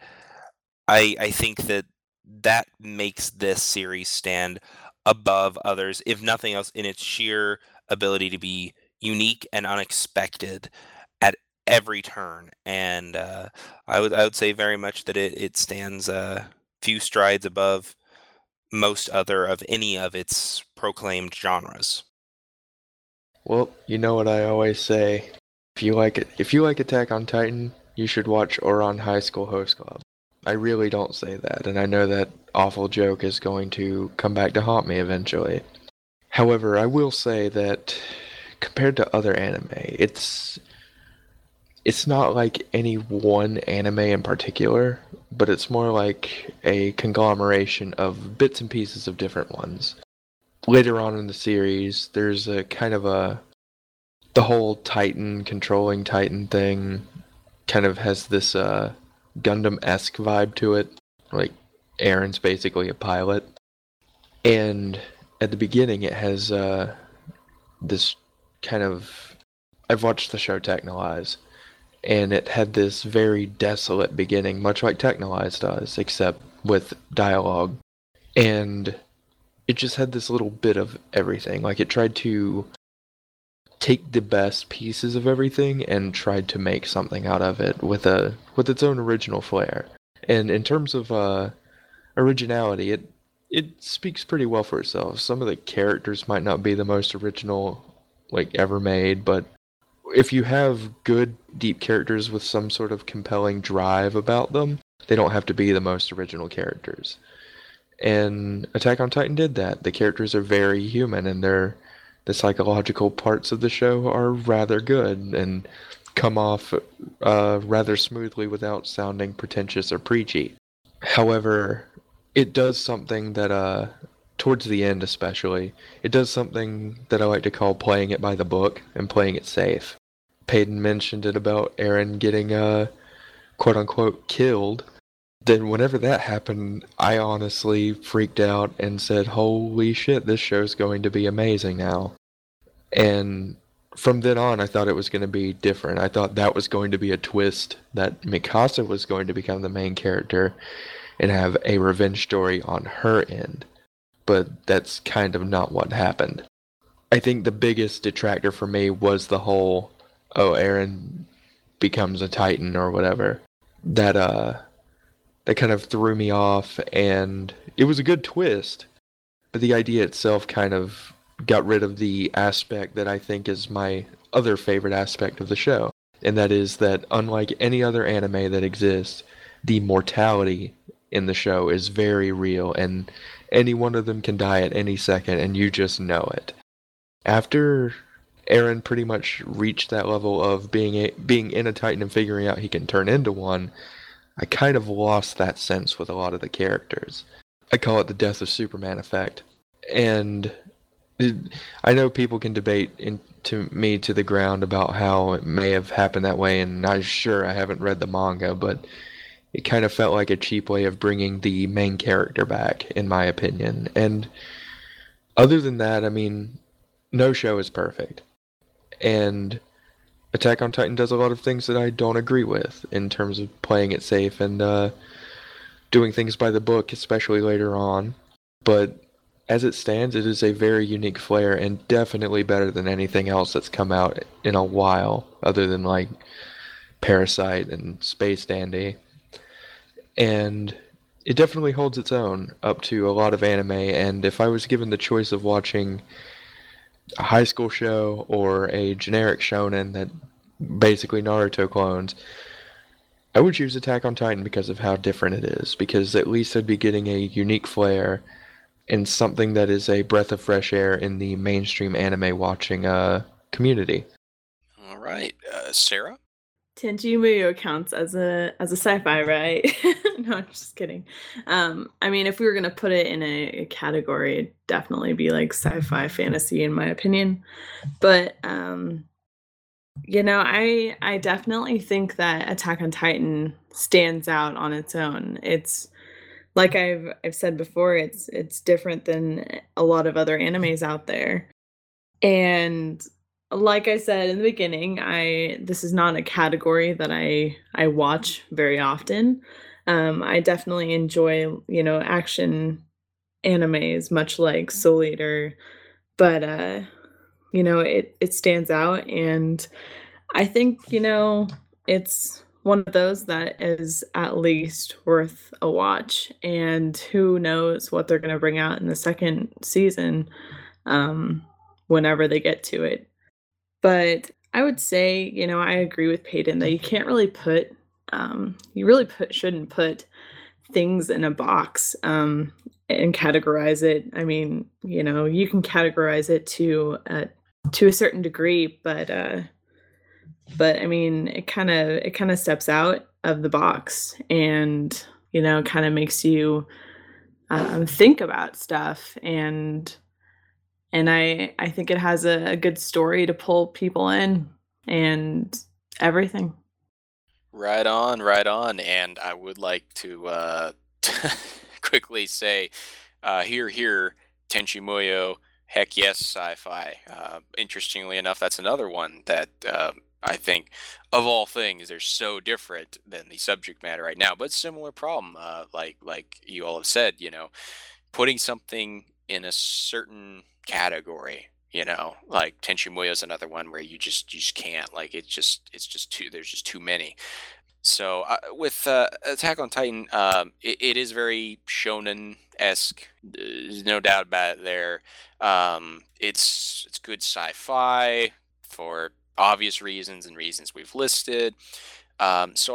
I think that makes this series stand above others, if nothing else, in its sheer ability to be unique and unexpected at every turn. And I would say very much that it stands a few strides above most other of any of its proclaimed genres. Well, you know what I always say. If you like Attack on Titan, you should watch Ouran High School Host Club. I really don't say that, and I know that awful joke is going to come back to haunt me eventually. However, I will say that compared to other anime, it's not like any one anime in particular, but it's more like a conglomeration of bits and pieces of different ones. Later on in the series, there's a kind of the whole Titan controlling Titan thing kind of has this Gundam-esque vibe to it. Like, Eren's basically a pilot. And at the beginning, it has this kind of... I've watched the show Technolize, and it had this very desolate beginning, much like Technolize does, except with dialogue. And it just had this little bit of everything. Like, it tried to take the best pieces of everything and tried to make something out of it with its own original flair. And in terms of originality, it speaks pretty well for itself. Some of the characters might not be the most original ever made, but if you have good, deep characters with some sort of compelling drive about them, they don't have to be the most original characters. And Attack on Titan did that. The characters are very human, and the psychological parts of the show are rather good and come off rather smoothly without sounding pretentious or preachy. However, it does something that, towards the end especially, it does something that I like to call playing it by the book and playing it safe. Peyton mentioned it about Eren getting, quote-unquote, killed. Then whenever that happened, I honestly freaked out and said, holy shit, this show's going to be amazing now. And from then on, I thought it was going to be different. I thought that was going to be a twist, that Mikasa was going to become the main character and have a revenge story on her end. But that's kind of not what happened. I think the biggest detractor for me was the whole, Eren becomes a Titan or whatever. That kind of threw me off, and it was a good twist, but the idea itself kind of got rid of the aspect that I think is my other favorite aspect of the show, and that is that unlike any other anime that exists, the mortality in the show is very real, and any one of them can die at any second, and you just know it. After Eren pretty much reached that level of being in a Titan and figuring out he can turn into one, I kind of lost that sense with a lot of the characters. I call it the death of Superman effect. And I know people can debate to the ground about how it may have happened that way, and I'm sure I haven't read the manga, but it kind of felt like a cheap way of bringing the main character back, in my opinion. And other than that, I mean, no show is perfect. And Attack on Titan does a lot of things that I don't agree with in terms of playing it safe and doing things by the book, especially later on. But as it stands, it is a very unique flair and definitely better than anything else that's come out in a while, other than like Parasite and Space Dandy. And it definitely holds its own up to a lot of anime. And if I was given the choice of watching a high school show or a generic shonen that basically Naruto clones, I would choose Attack on Titan because of how different it is. Because at least I'd be getting a unique flair and something that is a breath of fresh air in the mainstream anime watching community. All right, Sarah? Tenchi Muyo counts as a sci-fi, right? No, I'm just kidding. I mean, if we were gonna put it in a category, it'd definitely be like sci-fi fantasy, in my opinion. But I definitely think that Attack on Titan stands out on its own. It's like I've said before, it's different than a lot of other animes out there. And like I said in the beginning, I this is not a category that I watch very often. I definitely enjoy, action animes, much like Soul Eater, but it stands out, and I think, it's one of those that is at least worth a watch, and who knows what they're gonna bring out in the second season, um, whenever they get to it. But I would say, I agree with Peyton that you really shouldn't put things in a box, and categorize it. I mean, you can categorize it to a certain degree, but I mean, it kind of steps out of the box, and kind of makes you think about stuff, and I think it has a good story to pull people in and everything. Right on, right on. And I would like to quickly say, here, Tenchi Muyo, heck yes, sci-fi. Interestingly enough, that's another one that I think, of all things, they're so different than the subject matter right now, but similar problem. Like you all have said, putting something in a certain category. Like Tenchi Muyo is another one where you just can't. Like it's just too. There's just too many. So with Attack on Titan, it is very shonen esque. There's no doubt about it there. It's good sci-fi for obvious reasons and reasons we've listed. So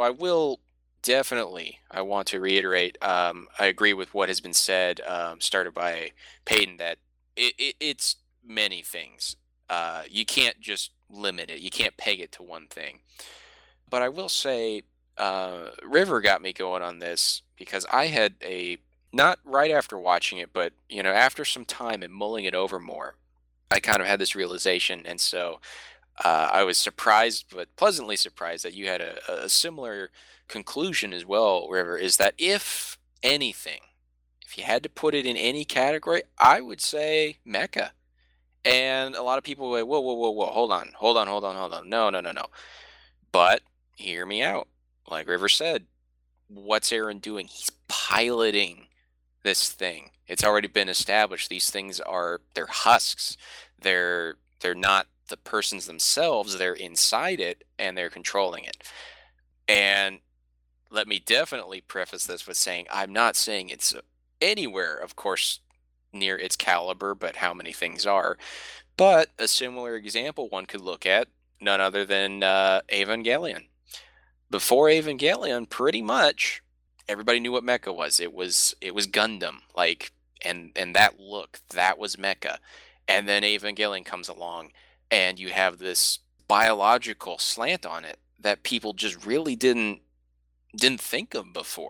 I want to reiterate. I agree with what has been said, started by Peyton, that it's many things. You can't just limit it. You can't peg it to one thing. But I will say, River got me going on this because I had not right after watching it, but after some time and mulling it over more, I kind of had this realization, and so I was surprised, but pleasantly surprised, that you had a similar conclusion as well, River. Is that if anything, if you had to put it in any category, I would say mecha. And a lot of people go, whoa, whoa, whoa, whoa, hold on, hold on, hold on, hold on. No, no, no, no. But hear me out. Like River said, what's Aaron doing? He's piloting this thing. It's already been established. These things they're husks. They're not the persons themselves. They're inside it and they're controlling it. And let me definitely preface this with saying I'm not saying it's anywhere, of course, near its caliber, but how many things are. But a similar example one could look at, none other than Evangelion. Before Evangelion, pretty much everybody knew what mecha was. It was Gundam, like, and that look, that was mecha. And then Evangelion comes along, and you have this biological slant on it that people just really didn't think of before.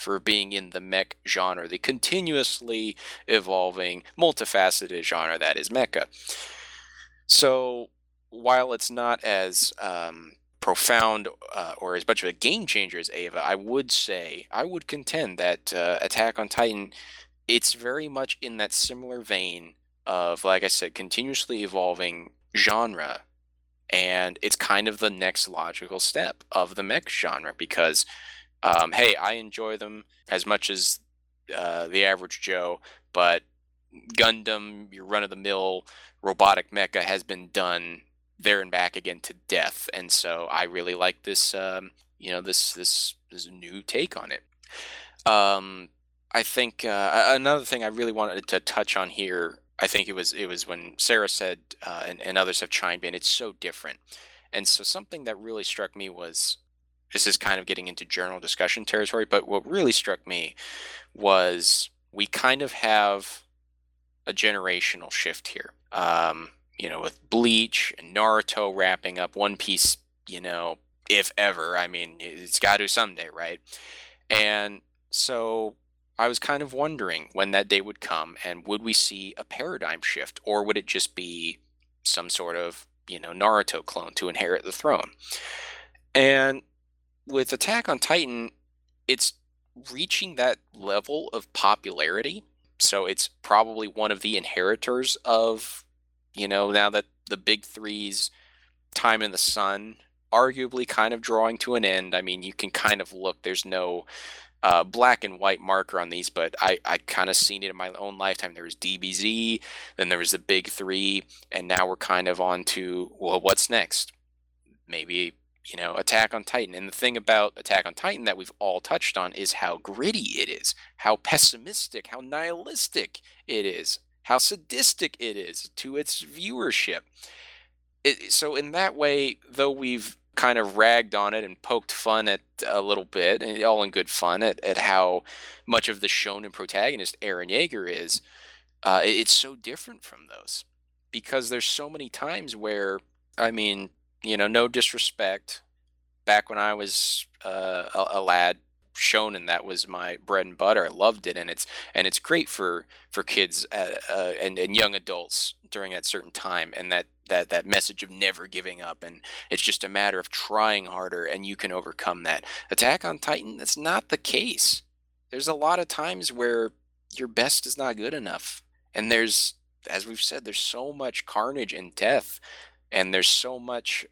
for being in the mech genre, the continuously evolving, multifaceted genre that is mecha. So while it's not as profound or as much of a game changer as Ava, I would contend that Attack on Titan, it's very much in that similar vein of, like I said, continuously evolving genre, and it's kind of the next logical step of the mech genre because, hey, I enjoy them as much as the average Joe, but Gundam, your run-of-the-mill robotic mecha, has been done there and back again to death, and so I really like this, this new take on it. I think another thing I really wanted to touch on here. I think it was when Sarah said, and others have chimed in. It's so different, and so something that really struck me was, this is kind of getting into journal discussion territory, but what really struck me was we kind of have a generational shift here. With Bleach and Naruto wrapping up, One Piece, if ever. I mean, it's got to someday, right? And so I was kind of wondering when that day would come, and would we see a paradigm shift, or would it just be some sort of, Naruto clone to inherit the throne? And with Attack on Titan, it's reaching that level of popularity. So it's probably one of the inheritors of, now that the big three's time in the sun arguably kind of drawing to an end. I mean, you can kind of look, there's no black and white marker on these, but I kind of seen it in my own lifetime. There was DBZ, then there was the big three, and now we're kind of on to, well, what's next? Maybe, Attack on Titan. And the thing about Attack on Titan that we've all touched on is how gritty it is, how pessimistic, how nihilistic it is, how sadistic it is to its viewership. So in that way, though we've kind of ragged on it and poked fun at a little bit, and all in good fun, at how much of the shonen protagonist Eren Yeager is, it's so different from those. Because there's so many times where, I mean, no disrespect, back when I was a lad, shonen, that was my bread and butter. I loved it, and it's great for kids and young adults during that certain time, and that message of never giving up, and it's just a matter of trying harder, and you can overcome that. Attack on Titan, that's not the case. There's a lot of times where your best is not good enough, and there's, as we've said, there's so much carnage and death, and there's so much.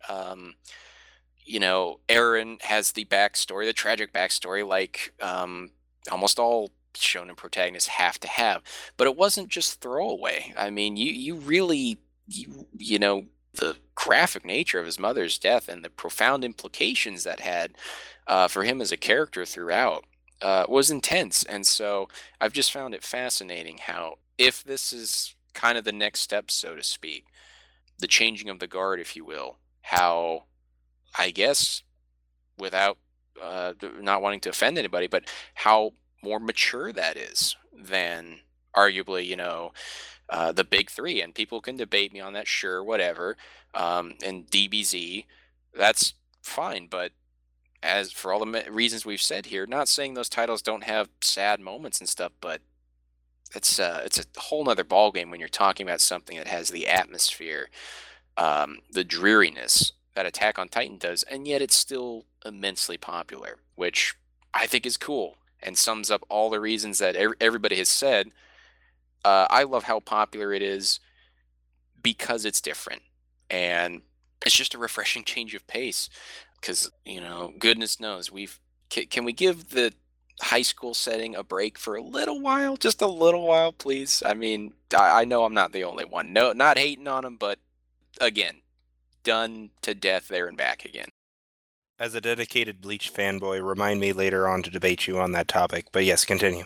Eren has the backstory, the tragic backstory, like almost all shonen protagonists have to have. But it wasn't just throwaway. I mean, you really, the graphic nature of his mother's death and the profound implications that had for him as a character throughout was intense. And so I've just found it fascinating how, if this is kind of the next step, so to speak, the changing of the guard, if you will, how, I guess, without not wanting to offend anybody, but how more mature that is than arguably, the big three. And people can debate me on that, sure, whatever. And DBZ, that's fine. But as for all the reasons we've said here, not saying those titles don't have sad moments and stuff, but it's a whole nother ballgame when you're talking about something that has the atmosphere, the dreariness that Attack on Titan does, and yet it's still immensely popular, which I think is cool and sums up all the reasons that everybody has said. I love how popular it is because it's different, and it's just a refreshing change of pace. Because, goodness knows, can we give the high school setting a break for a little while, just a little while, please? I mean, I know I'm not the only one. No, not hating on them, but again, done to death there and back again. As a dedicated Bleach fanboy, remind me later on to debate you on that topic. But yes, continue.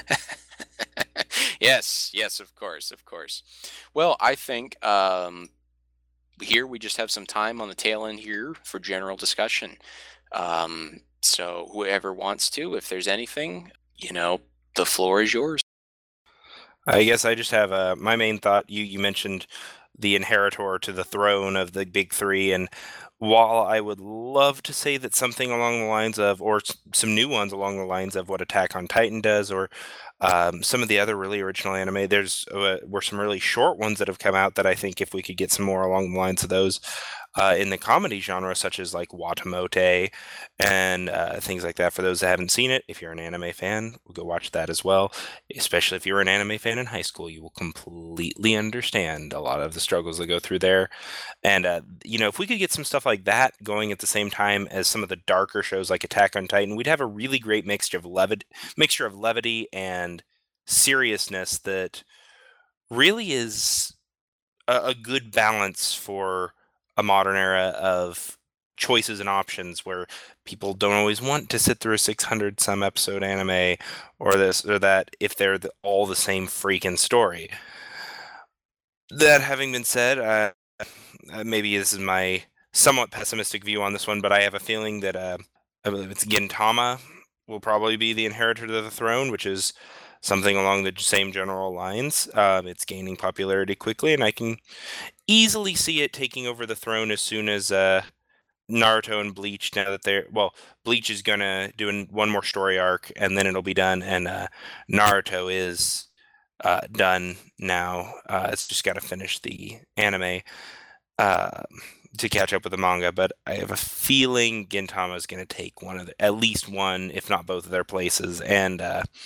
Yes, of course. Well, I think here we just have some time on the tail end here for general discussion. So whoever wants to, if there's anything, the floor is yours. I guess I just have my main thought. You mentioned the inheritor to the throne of the big three, and while I would love to say that something along the lines of, or some new ones along the lines of what Attack on Titan does, or some of the other really original anime, there's were some really short ones that have come out that I think if we could get some more along the lines of those in the comedy genre, such as like Watamote and things like that. For those that haven't seen it, if you're an anime fan, we'll go watch that as well. Especially if you were an anime fan in high school, you will completely understand a lot of the struggles that go through there. And if we could get some stuff like that going at the same time as some of the darker shows like Attack on Titan, we'd have a really great mixture of levity and seriousness that really is a good balance for a modern era of choices and options where people don't always want to sit through a 600 some episode anime or this or that if they're all the same freaking story. That having been said, maybe this is my somewhat pessimistic view on this one, but I have a feeling that I believe it's Gintama will probably be the inheritor to the throne, which is something along the same general lines. It's gaining popularity quickly, and I can easily see it taking over the throne as soon as Naruto and Bleach. Now that Bleach is gonna do one more story arc, and then it'll be done, and Naruto is done now. It's just got to finish the anime to catch up with the manga, but I have a feeling Gintama is going to take at least one, if not both of their places, and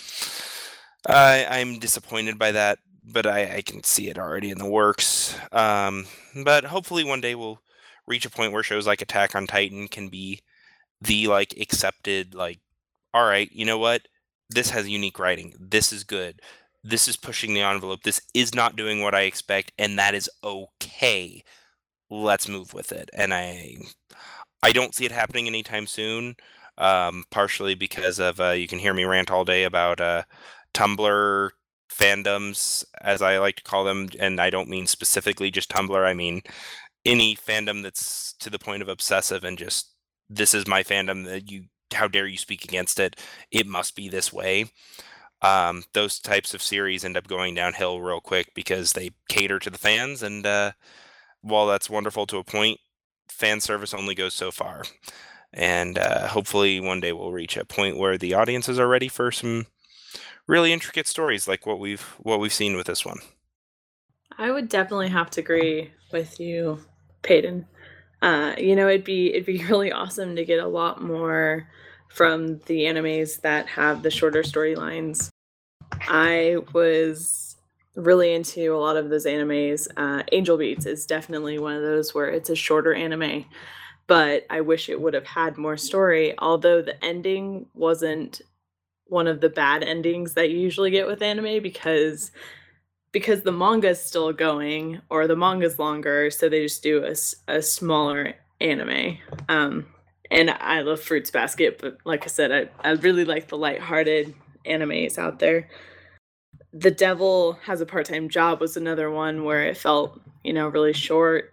I'm disappointed by that, but I can see it already in the works. But hopefully one day we'll reach a point where shows like Attack on Titan can be the accepted, all right, you know what? This has unique writing. This is good. This is pushing the envelope. This is not doing what I expect, and that is okay. Let's move with it. And I don't see it happening anytime soon, partially because of you can hear me rant all day about Tumblr fandoms, as I like to call them, and I don't mean specifically just Tumblr. I mean any fandom that's to the point of obsessive and just, this is my fandom, how dare you speak against it? It must be this way. Those types of series end up going downhill real quick because they cater to the fans, and while that's wonderful to a point, fan service only goes so far. And hopefully one day we'll reach a point where the audiences are ready for some really intricate stories like what we've seen with this one. I would definitely have to agree with you, Peyton. It'd be really awesome to get a lot more from the animes that have the shorter storylines. I was really into a lot of those animes. Angel Beats is definitely one of those where it's a shorter anime, but I wish it would have had more story, although the ending wasn't one of the bad endings that you usually get with anime because the manga's still going or the manga's longer, so they just do a smaller anime. And I love Fruits Basket, but like I said, I really like the lighthearted animes out there. The Devil Has a Part-Time Job was another one where it felt, really short.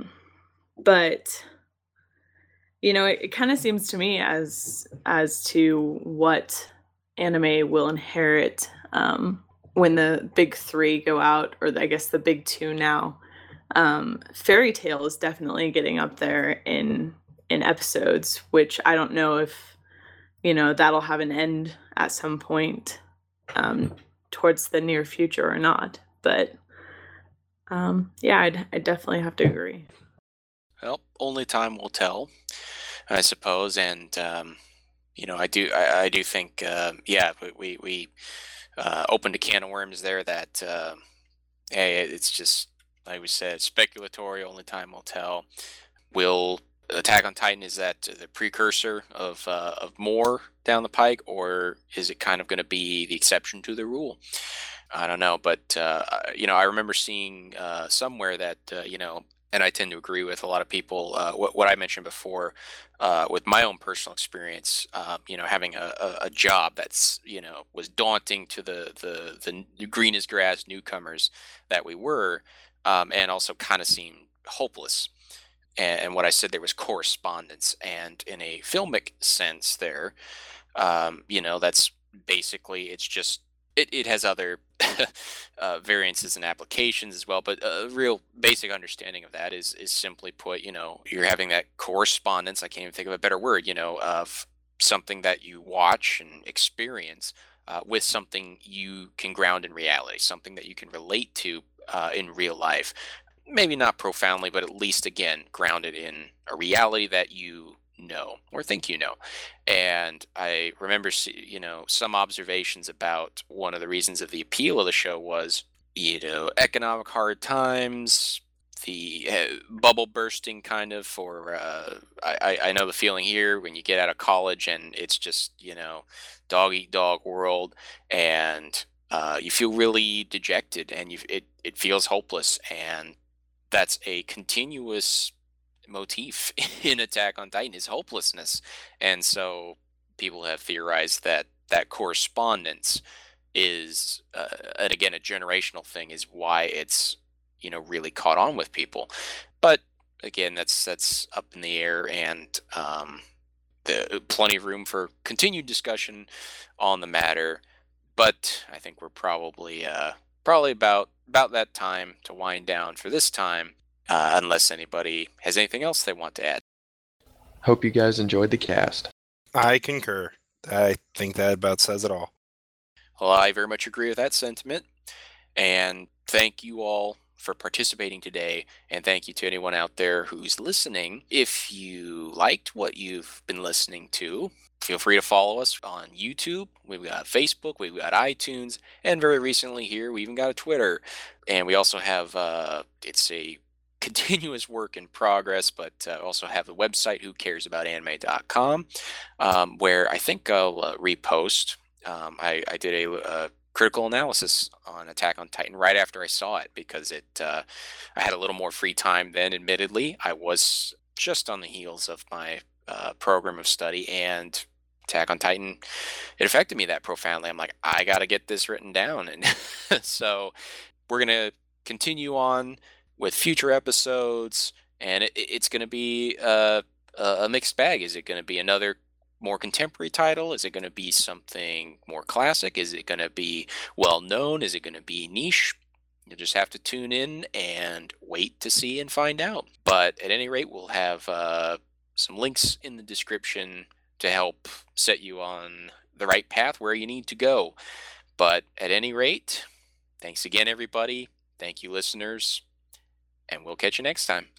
But it kind of seems to me as to what anime will inherit when the big three go out, or I guess the big two now. Fairy Tail is definitely getting up there in episodes, which I don't know if that'll have an end at some point towards the near future or not. But yeah, I definitely have to agree. Well, only time will tell, I suppose. And I do think we opened a can of worms there that hey, it's just like we said, speculatory. Only time will tell. Will Attack on Titan, is that the precursor of more down the pike, or is it kind of going to be the exception to the rule? I don't know, but I remember seeing somewhere that and I tend to agree with a lot of people. What I mentioned before, with my own personal experience, having a job that's was daunting to the green as grass newcomers that we were, and also kind of seemed hopeless. And what I said there was correspondence, and in a filmic sense, there, that's basically, it's just it has other variances and applications as well. But a real basic understanding of that is simply put, you're having that correspondence. I can't even think of a better word, of something that you watch and experience with something you can ground in reality, something that you can relate to in real life. Maybe not profoundly, but at least, again, grounded in a reality that you know or think you know. And I remember, some observations about one of the reasons of the appeal of the show was, economic hard times, the bubble bursting kind of for, I know the feeling here when you get out of college and it's just, dog eat dog world, and you feel really dejected, and it feels hopeless. And that's a continuous motif in Attack on Titan, is hopelessness. And so people have theorized that that correspondence is, and again, a generational thing, is why it's, really caught on with people. But again, that's up in the air, and plenty of room for continued discussion on the matter. But I think we're probably about that time to wind down for this time, unless anybody has anything else they want to add. Hope you guys enjoyed the cast. I concur. I think that about says it all. Well, I very much agree with that sentiment, and thank you all for participating today, and thank you to anyone out there who's listening. If you liked what you've been listening to, feel free to follow us on YouTube. We've got Facebook, we've got iTunes, and very recently here, we even got a Twitter. And we also have, it's a continuous work in progress, but also have the website, whocaresaboutAnime.com, where I think I'll repost. I did a critical analysis on Attack on Titan right after I saw it, because I had a little more free time then. Admittedly, I was just on the heels of my program of study, and Attack on Titan, it affected me that profoundly. I'm like, I got to get this written down. And so we're going to continue on with future episodes, and it's going to be a mixed bag. Is it going to be another more contemporary title? Is it going to be something more classic? Is it going to be well known? Is it going to be niche? You'll just have to tune in and wait to see and find out. But at any rate, we'll have some links in the description to help set you on the right path where you need to go. But at any rate, thanks again, everybody. Thank you, listeners, and we'll catch you next time.